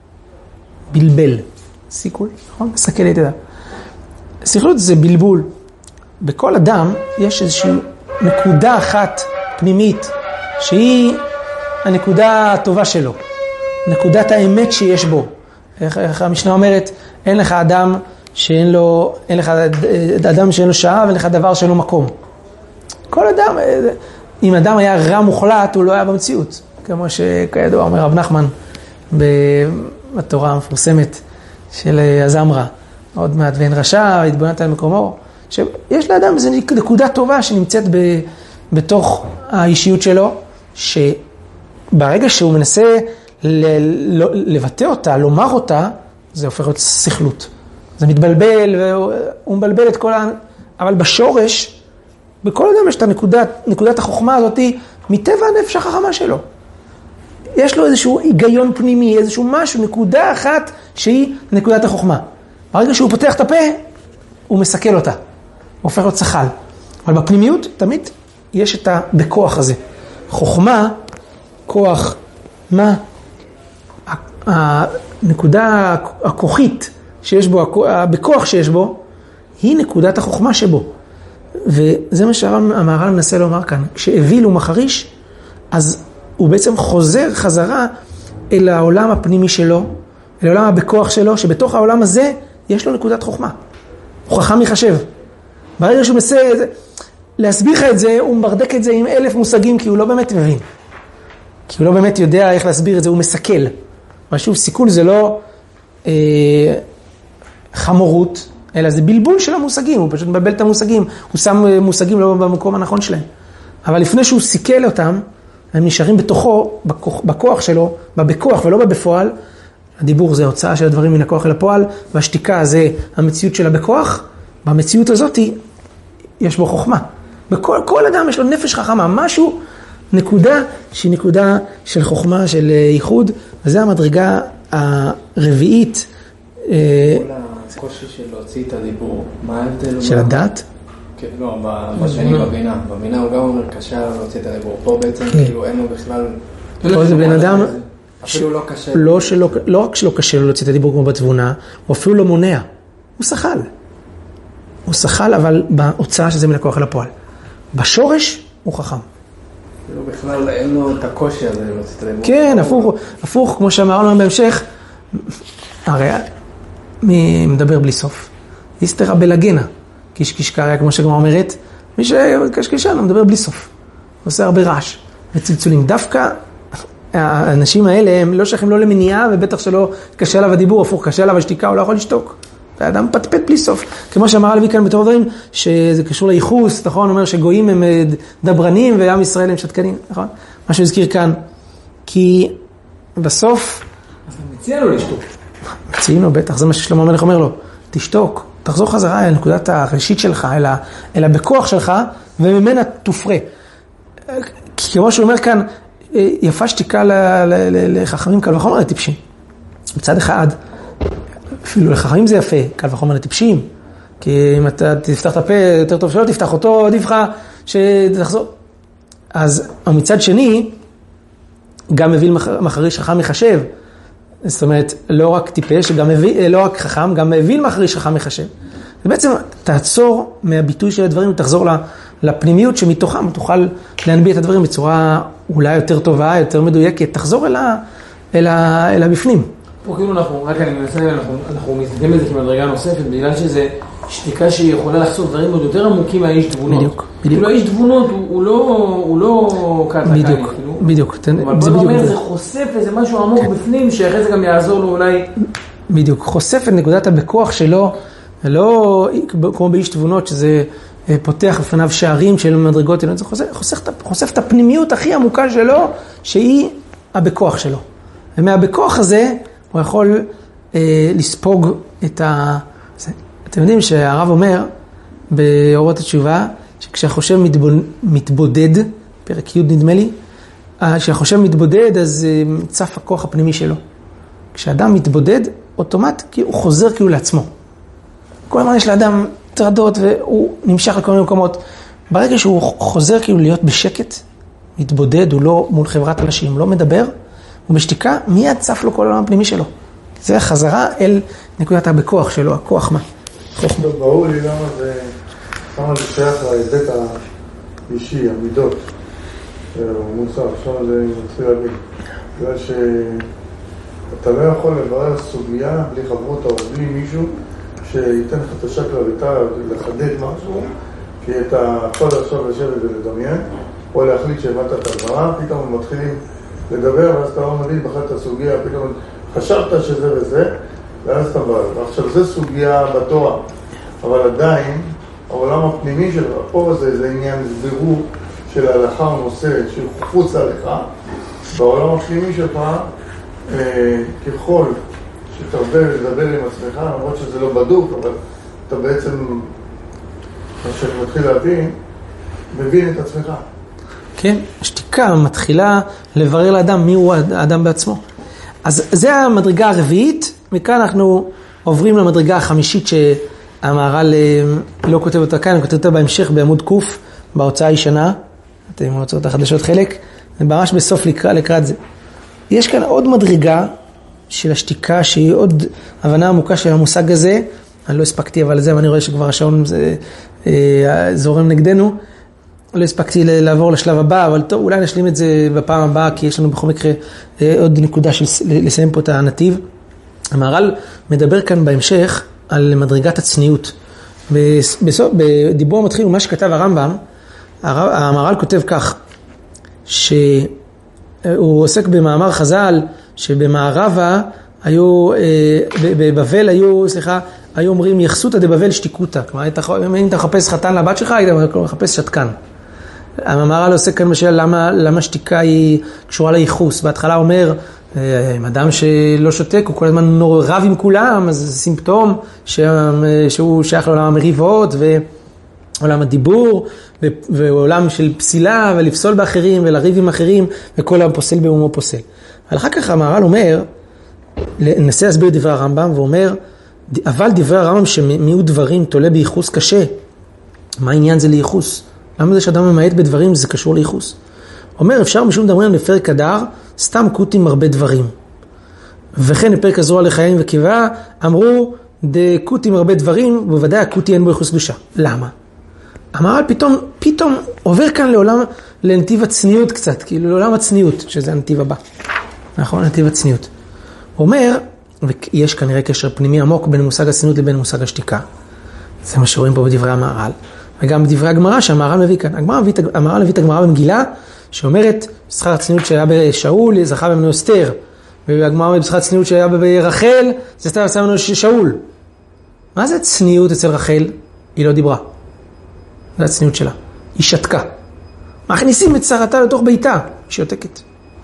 A: בלבל. סיכול, נכון? סכל את ידיו. שכלות זה בלבול. בכל אדם יש איזושהי נקודה אחת פנימית, שהיא הנקודה הטובה שלו. נקודת האמת שיש בו. איך, איך המשנה אומרת, אין לך אדם שאין לו, אין לך אדם שאין לו שעה ואין לך דבר שאין לו מקום. כל אדם, אם אדם היה רע מוחלט, הוא לא היה במציאות. כמו שכידוע אומר רב נחמן בתורה המפורסמת של הזמרה, עוד מעט ואין רשע, התבוננת על מקומו, שיש לאדם איזו נקודה טובה שנמצאת ב, בתוך האישיות שלו, שברגע שהוא מנסה ל, ל, לבטא אותה, לומר אותה, זה הופך להיות שכלות. זה מתבלבל, והוא מבלבל את כל ה... אבל בשורש, בכל אדם יש את הנקודת, נקודת החוכמה הזאת, מטבע הנפש החכמה שלו. יש לו איזשהו היגיון פנימי, איזשהו משהו, נקודה אחת שהיא נקודת החוכמה. ברגע שהוא פותח את הפה, הוא מסכל אותה. הוא הופך להיות שחל. אבל בפנימיות תמיד יש את הבכוח הזה. חוכמה, כוח, מה? הנקודה הכוחית שיש בו, הבכוח שיש בו, היא נקודת החוכמה שבו. וזה מה שהמהר"ל מנסה לומר כאן. כשאוויל הוא מחריש, אז הוא בעצם חוזר חזרה אל העולם הפנימי שלו, אל העולם הבכוח שלו, שבתוך העולם הזה יש לו נקודת חוכמה. הוא חכם מחשב. ברגע שהוא מנסה להסביר לך את זה, הוא מברדק את זה עם אלף מושגים, כי הוא לא באמת מבין. כי הוא לא באמת יודע איך להסביר את זה, הוא מסכל. אבל שוב, סיכול זה לא אה, חמורות, אלא זה בלבול של המושגים, הוא פשוט מבלבל את המושגים, הוא שם מושגים לא במקום הנכון שלהם. אבל לפני שהוא סיכל אותם, הם נשארים בתוכו, בכוח, בכוח שלו, בכוח ולא בפועל. הדיבור זה הוצאה של הדברים מן הכוח אל הפועל, והשתיקה זה המציאות שלה בכוח. במציאות הזאת יש בו חוכמה. בכל כל אדם יש לו נפש חכמה, משהו, נקודה שהיא נקודה של חוכמה, של ייחוד, וזה המדרגה הרביעית.
D: כל הקושי של להוציא את הדיבור, מה ההבדל?
A: של הדת?
D: כן, לא, בשני בבינה. בבינה הוא גם אומר קשה להוציא את הדיבור. פה בעצם כאילו אין לו בכלל...
A: פה זה בן אדם...
D: אפילו לא קשה.
A: לא, שלא, לא רק שלא קשה לו להוציא את הדיבור כמו בתבונה, הוא אפילו לא מונע. הוא שחל. הוא שחל, אבל בהוצאה שזה מן הכוח אל הפועל. בשורש הוא חכם.
D: לא, בכלל אין לו את הקושי הזה להוציא את הדיבור.
A: כן, הפוך, הפוך, כמו שאמרנו בהמשך, הרי מי מדבר בלי סוף? איסתרא בלגנה. קשקש קריא, כמו שגמרא אומרת, מי שקשקשן, הוא מדבר בלי סוף. הוא עושה הרבה רעש וצלצולים. דווקא האנשים האלה הם לא שייכים לא למניעה, ובטח שלא קשה עליו הדיבור, הפוך, קשה עליו השתיקה, הוא לא יכול לשתוק. האדם פטפט בלי סוף. כמו שאמר הלוי כאן בתור דברים, שזה קשור לייחוס, נכון? הוא אומר שגויים הם דברנים, ועם ישראל הם שתקנים, נכון? מה שהוא הזכיר כאן. כי בסוף...
D: אז הוא מציע לו לשתוק.
A: מציעים לו, בטח, זה מה ששלמה המלך אומר לו. תשתוק, תחזור חזרה אל נקודת הראשית שלך, אל, ה, אל הבכוח שלך, וממנה תופרה. כמו שהוא אומר כאן, יפה שתיקה לחכמים קל וחומר לטיפשים. מצד אחד, אפילו לחכמים זה יפה, קל וחומר לטיפשים, כי אם אתה תפתח את הפה, יותר טוב שלא תפתח אותו, עדיף לך שתחזור. אז מצד שני, גם מבין מחריש חכם מחשב, זאת אומרת, לא רק טיפש, גם מבין, לא רק חכם, גם מבין מחריש חכם מחשב. ובעצם תעצור מהביטוי של הדברים ותחזור לפנימיות שמתוכם תוכל להנביע את הדברים בצורה אולי יותר טובה, יותר מדויקת. תחזור אל, ה, אל, ה, אל הבפנים.
D: פה כאילו אנחנו, רק אני מנסה, אנחנו, אנחנו מסתכלים את זה כמדרגה נוספת, בגלל שזה שתיקה שיכולה לחשוף דברים עוד יותר עמוקים מהאיש דבונות.
A: בדיוק, בדיוק.
D: כאילו האיש דבונות הוא, הוא לא, הוא לא קטע
A: בדיוק,
D: קטע, כאילו.
A: בדיוק.
D: אבל פה אומר, זה חושף איזה משהו עמוק כן. בפנים, שאחרי זה גם יעזור לו אולי...
A: בדיוק, חושף את נקודת הבכוח שלו, לא כמו באיש דבונות, שזה פותח בפניו שערים של מדרגות, זה חושף, חושף, חושף את הפנימיות הכי עמוקה שלו, שהיא הבכוח שלו. ומהבכוח הזה, הוא יכול אה, לספוג את ה... זה. אתם יודעים שהרב אומר באורות התשובה, שכשהחושב מתבוד... מתבודד, פרק י' נדמה לי, כשהחושב מתבודד, אז אה, צף הכוח הפנימי שלו. כשאדם מתבודד, אוטומט, כי הוא חוזר כאילו לעצמו. כל הזמן יש לאדם טרדות, והוא נמשך לכל מיני מקומות. ברגע שהוא חוזר כאילו להיות בשקט, מתבודד, הוא לא מול חברת אנשים, לא מדבר, הוא בשתיקה, מיד צף לו כל העולם הפנימי שלו. זה החזרה אל נקודת הבכוח שלו, הכוח מה?
C: טוב, ברור לי למה זה, למה זה שייך להיבט האישי, המידות, מוסר, עכשיו זה מתחיל להבין. בגלל שאתה לא יכול לברר סוגיה בלי חברות או בלי מישהו שייתן לך את השקלא וטריא לחדד משהו, כי אתה יכול עכשיו לשבת ולדמיין, או להחליט שהבנת את הגמרא, פתאום מתחילים לדבר, ואז אתה לא מבין בכלל את הסוגיה, פתאום חשבת שזה וזה, ואז אתה בא. עכשיו, זו סוגיה בתורה, אבל עדיין, העולם הפנימי שלך, פה זה, זה עניין בירור של ההלכה או נושא שהוא חוץ עליך, בעולם הפנימי שלך, אה, ככל שתרבה לדבר עם עצמך, למרות שזה לא בדוק, אבל אתה בעצם, מה שאני מתחיל להבין, מבין את עצמך.
A: כן, השתיקה מתחילה לברר לאדם מי הוא האדם בעצמו. אז זה המדרגה הרביעית, מכאן אנחנו עוברים למדרגה החמישית שהמהר"ל לא כותב אותה כאן, הוא כותב אותה בהמשך בעמוד קוף, בהוצאה הישנה, אתם מוצאות החדשות חלק, ממש בסוף לקרא, לקראת זה. יש כאן עוד מדרגה של השתיקה, שהיא עוד הבנה עמוקה של המושג הזה, אני לא הספקתי אבל זה, ואני רואה שכבר השעון זה, אה, זורם נגדנו, לא הספקתי לעבור לשלב הבא, אבל טוב, אולי נשלים את זה בפעם הבאה, כי יש לנו בכל מקרה אה, עוד נקודה של לסיים פה את הנתיב. המהר"ל מדבר כאן בהמשך על מדרגת הצניעות. בסוף, בדיבור המתחיל, מה שכתב הרמב"ם, המהר"ל כותב כך, שהוא עוסק במאמר חז"ל, שבמערבה היו, בבבל היו, סליחה, היו אומרים יחסותא דבבל שתיקותא. כלומר, אם אתה מחפש חתן לבת שלך, היית מחפש שתקן. המהר"ל עוסק כאן בשאלה למה, למה שתיקה היא קשורה לייחוס. בהתחלה אומר, אדם שלא שותק, הוא כל הזמן רב עם כולם, אז זה סימפטום שהוא שייך לעולם המריבות ועולם הדיבור, ועולם של פסילה ולפסול באחרים ולריב עם אחרים, וכל העם פוסל באומו פוסל. אבל אחר כך המהר"ל אומר, ננסה להסביר דברי הרמב"ם, ואומר, אבל דברי הרמב"ם שמיעוט דברים תולה בייחוס קשה. מה העניין זה לייחוס? למה זה שאדם ממעט בדברים זה קשור לייחוס? אומר, אפשר משום דברים לפרק הדר, סתם קוטים הרבה דברים. וכן לפרק הזרוע לחיים וקיבה, אמרו, דקוטים הרבה דברים, ובוודאי הקוטי אין בו ייחוס קדושה. למה? המהר"ל פתאום, פתאום עובר כאן לעולם, לנתיב הצניעות קצת, כאילו לעולם הצניעות, שזה הנתיב הבא. נכון, נתיב הצניעות. הוא אומר, ויש כנראה קשר פנימי עמוק בין מושג הצניעות לבין מושג השתיקה. זה מה שרואים פה בדברי המהר"ל. וגם בדברי הגמרא שהמהר"ל מביא כאן. המהר"ל מביא את הגמרא במגילה, שאומרת, שכר הצניעות שהיה בשאול, זכה במנו אסתר. והגמרא אומרת, שכר הצניעות שהיה ברחל, זה סתם עשה ממנו שאול. מה זה צניעות אצל רחל? היא לא דיברה. זה הצניעות שלה. היא שתקה. מכניסים את שרתה לתוך ביתה, היא שותקת.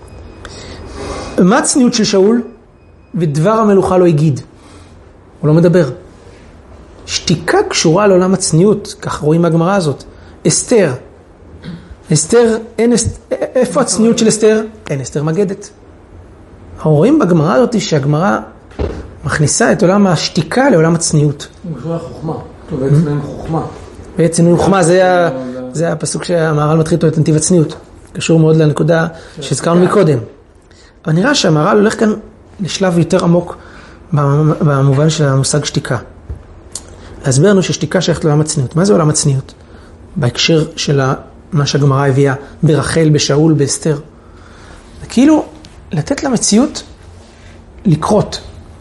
A: מה הצניעות של שאול? ודבר המלוכה לא הגיד. הוא לא מדבר. שתיקה קשורה לעולם הצניעות, כך רואים מהגמרא הזאת. אסתר. אסתר, אין אסתר, איפה הצניעות של אסתר? אין אסתר מגדת. אנחנו רואים בגמרא הזאת שהגמרא מכניסה את עולם השתיקה לעולם הצניעות.
D: הוא קשור לחוכמה. בעצם אין חוכמה.
A: בעצם אין חוכמה, זה הפסוק שהמהר"ל מתחיל אותו את נתיב הצניעות. קשור מאוד לנקודה שהזכרנו מקודם. אבל נראה שהמהר"ל הולך כאן לשלב יותר עמוק במובן של המושג שתיקה. להסביר לנו ששתיקה שייכת לעולם הצניעות. מה זה עולם הצניעות? בהקשר של מה שהגמרא הביאה ברחל, בשאול, באסתר. זה כאילו לתת למציאות לקרות.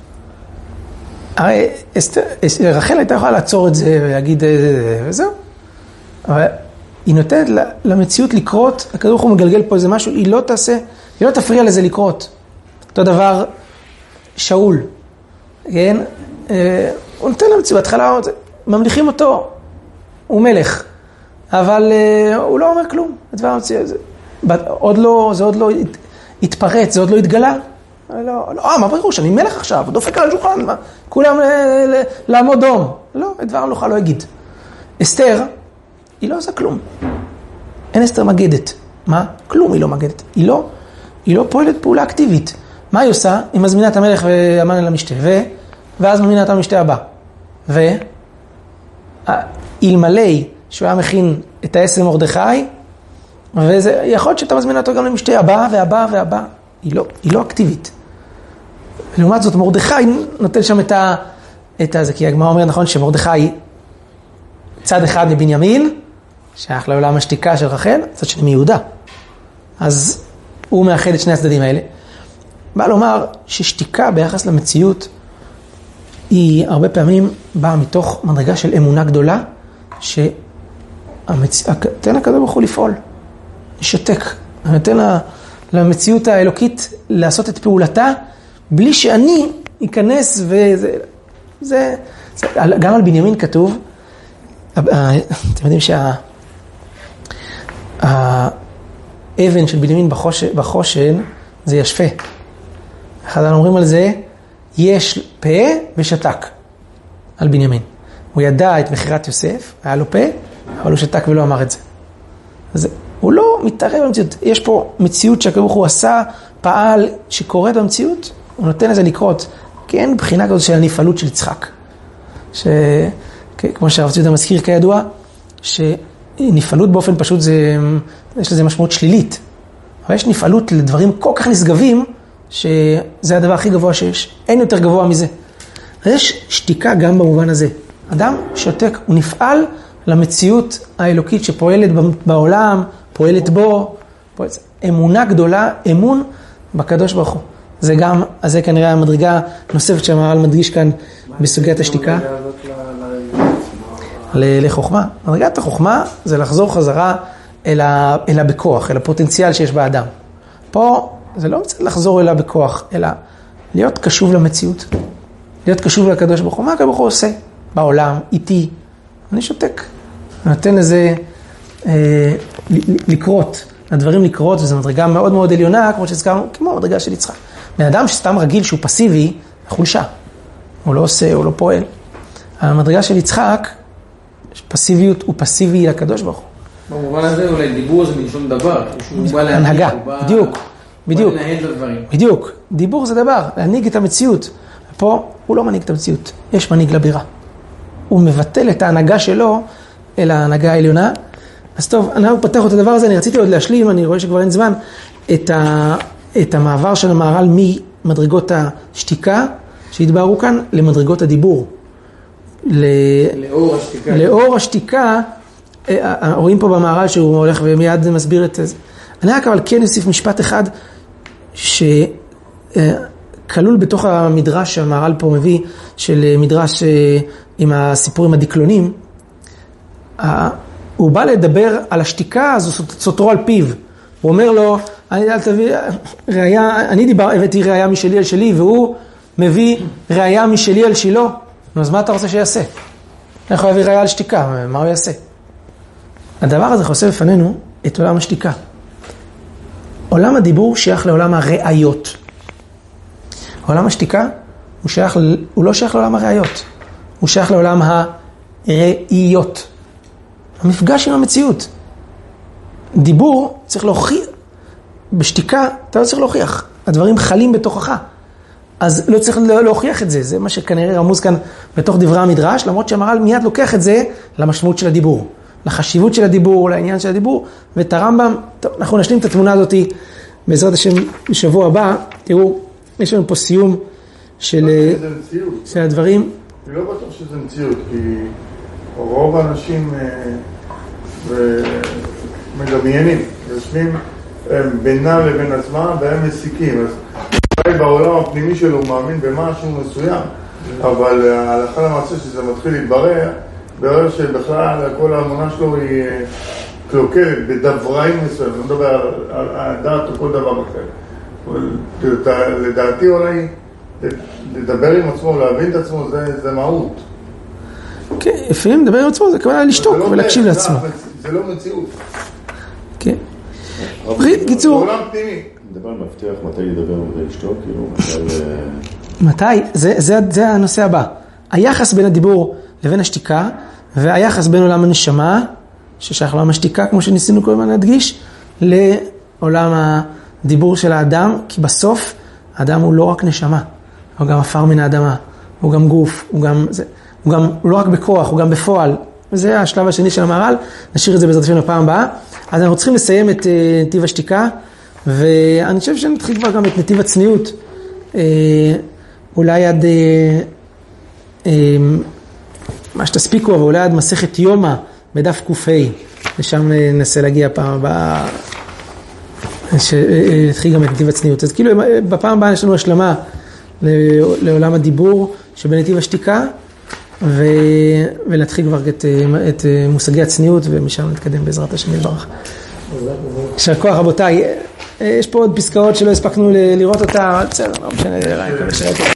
A: הרי אסתר, רחל הייתה יכולה לעצור את זה ולהגיד וזהו. אבל היא נותנת למציאות לקרות, הכדור הוא מגלגל פה איזה משהו, היא לא תעשה, היא לא תפריע לזה לקרות. אותו דבר שאול, כן? הוא נותן למציאות, בהתחלה ממליכים אותו, הוא מלך, אבל הוא לא אומר כלום. הדבר המציאות, זה עוד לא, זה עוד לא התפרץ, זה עוד לא התגלה. לא, לא, מה בריחוש, אני מלך עכשיו, הוא דופק על השולחן, כולם לעמוד דום. לא, את דבר המלוכה לא יגיד. אסתר, היא לא עושה כלום. אין אסתר מגדת. מה? כלום היא לא מגדת. היא לא, היא לא פועלת פעולה אקטיבית. מה היא עושה? היא מזמינה את המלך והמן אל המשתה, ו... ואז מזמינה את המשתה הבא. ו... אלמלא שהוא היה מכין את העשר מרדכי, וזה יכול להיות שאתה מזמינה אותו גם למשתה הבא והבא והבא. היא לא, היא לא אקטיבית. ולעומת זאת, מרדכי נותן שם את ה... את הזה, כי הגמרא אומר נכון שמרדכי צד אחד מבנימין, שייך לעולם השתיקה של רחל, צד שני מיהודה. אז הוא מאחד את שני הצדדים האלה. בא לומר ששתיקה ביחס למציאות היא הרבה פעמים באה מתוך מדרגה של אמונה גדולה, שתן הקדוש ברוך הוא לפעול, לשתק, נותן למציאות האלוקית לעשות את פעולתה, בלי שאני אכנס וזה, זה, זה, גם על בנימין כתוב, אתם יודעים שה, האבן של בנימין בחושן, בחושן זה ישפה. אחד אומרים על זה, יש פה ושתק על בנימין. הוא ידע את מחירת יוסף, היה לו פה, אבל הוא שתק ולא אמר את זה. אז הוא לא מתערב במציאות. יש פה מציאות שהקדוש ברוך הוא עשה, פעל, שקורית במציאות, הוא נותן לזה לקרות. כי אין בחינה כזאת של הנפעלות של יצחק. ש... כמו שהרב ציודה מזכיר כידוע, שנפעלות באופן פשוט זה, יש לזה משמעות שלילית. אבל יש נפעלות לדברים כל כך נשגבים, שזה הדבר הכי גבוה שיש. אין יותר גבוה מזה. יש שתיקה גם במובן הזה. אדם שותק, הוא נפעל למציאות האלוקית שפועלת בעולם, פועלת בו, פועלת... אמונה גדולה, אמון בקדוש ברוך הוא. זה גם, אז זה כנראה המדרגה נוספת שהמהר"ל מדגיש כאן בסוגיית השתיקה. לחוכמה. מדרגת החוכמה זה לחזור חזרה אל, ה... אל הבכוח, אל הפוטנציאל שיש באדם. פה זה לא מצד לחזור אליו בכוח, אלא להיות קשוב למציאות. להיות קשוב לקדוש ברוך הוא. מה הקדוש ברוך הוא עושה בעולם, איתי? אני שותק. אני נותן לזה אה, לקרות. הדברים לקרות, וזו מדרגה מאוד מאוד עליונה, כמו שהזכרנו, כמו המדרגה של יצחק. מאדם שסתם רגיל שהוא פסיבי, חולשה. הוא לא עושה, הוא לא פועל. המדרגה של יצחק, פסיביות הוא פסיבי לקדוש ברוך הוא.
D: במובן הזה אולי דיבור זה מלשון דבר.
A: הנהגה, בדיוק. בדיוק.
D: בא
A: בדיוק. דיבור זה דבר, להנהיג את המציאות. פה הוא לא מנהיג את המציאות, יש מנהיג לבירה. הוא מבטל את ההנהגה שלו אל ההנהגה העליונה. אז טוב, אני פתח את הדבר הזה, אני רציתי עוד להשלים, אני רואה שכבר אין זמן, את, ה, את המעבר של המהר"ל ממדרגות השתיקה, שהתבהרו כאן, למדרגות הדיבור. ל...
D: לאור השתיקה.
A: לאור השתיקה, רואים פה במהר"ל שהוא הולך ומיד מסביר את זה. אני רק אבל כן אוסיף משפט אחד, ש... כלול בתוך המדרש שהמהר"ל פה מביא, של מדרש עם הסיפורים הדקלונים, הוא בא לדבר על השתיקה, אז הוא סותרו על פיו. הוא אומר לו, אני, אל תביא, ראיה, אני דיבר, הבאתי ראיה משלי על שלי, והוא מביא ראיה משלי על שלו. אז מה אתה רוצה שיעשה? איך הוא יביא ראיה על שתיקה? מה הוא יעשה? הדבר הזה חושף בפנינו את עולם השתיקה. עולם הדיבור שייך לעולם הראיות. עולם השתיקה הוא, שייך, הוא לא שייך לעולם הראיות, הוא שייך לעולם הראיות. המפגש עם המציאות. דיבור צריך להוכיח, בשתיקה אתה לא צריך להוכיח, הדברים חלים בתוכך. אז לא צריך להוכיח את זה, זה מה שכנראה רמוז כאן בתוך דברי המדרש, למרות שהמהר"ל מיד לוקח את זה למשמעות של הדיבור, לחשיבות של הדיבור, לעניין של הדיבור, ואת הרמב"ם, טוב, אנחנו נשלים את התמונה הזאת בעזרת השם בשבוע הבא. תראו, יש לנו פה סיום של, של הדברים.
C: אני לא בטוח שזה מציאות, כי רוב האנשים מדמיינים, יושבים בינה לבין עצמם והם מסיקים. אז בעולם הפנימי שלו מאמין במשהו מסוים, אבל ההלכה למעשה שזה מתחיל להתברר, ברור שבכלל כל האמונה שלו היא קלוקלת בדבריים מסוים, לא מדבר על הדעת או כל דבר אחר. לדעתי אולי לדבר עם עצמו, להבין את עצמו, זה, זה מהות.
A: כן, לפעמים לדבר עם עצמו, זה כמובן לשתוק ולהקשיב לעצמו.
C: זה לא מציאות.
A: כן. קיצור.
C: זה עולם פנימי.
E: מדבר על מפתח, מתי לדבר ומתי לשתוק, כאילו,
A: מתי? זה, זה, זה הנושא הבא. היחס בין הדיבור לבין השתיקה, והיחס בין עולם הנשמה, ששייך לעולם השתיקה, כמו שניסינו כל הזמן להדגיש, לעולם ה... דיבור של האדם, כי בסוף האדם הוא לא רק נשמה, הוא גם עפר מן האדמה, הוא גם גוף, הוא גם, זה, הוא גם הוא לא רק בכוח, הוא גם בפועל. וזה השלב השני של המהר"ל, נשאיר את זה בעזרת השם לפעם הבאה. אז אנחנו צריכים לסיים את uh, נתיב השתיקה, ואני חושב שנתחיל כבר גם את נתיב הצניעות, uh, אולי עד, uh, uh, מה שתספיקו, אבל אולי עד מסכת יומא בדף ק"ה, ושם ננסה להגיע פעם הבאה, שהתחיל גם את נתיב הצניעות. אז כאילו בפעם הבאה יש לנו השלמה לעולם הדיבור, שבנתיב השתיקה, ו... ולהתחיל כבר את, את מושגי הצניעות, ומשם נתקדם בעזרת השם יתברך. יישר כוח רבותיי, יש פה עוד פסקאות שלא הספקנו לראות אותה, בסדר, לא משנה, רק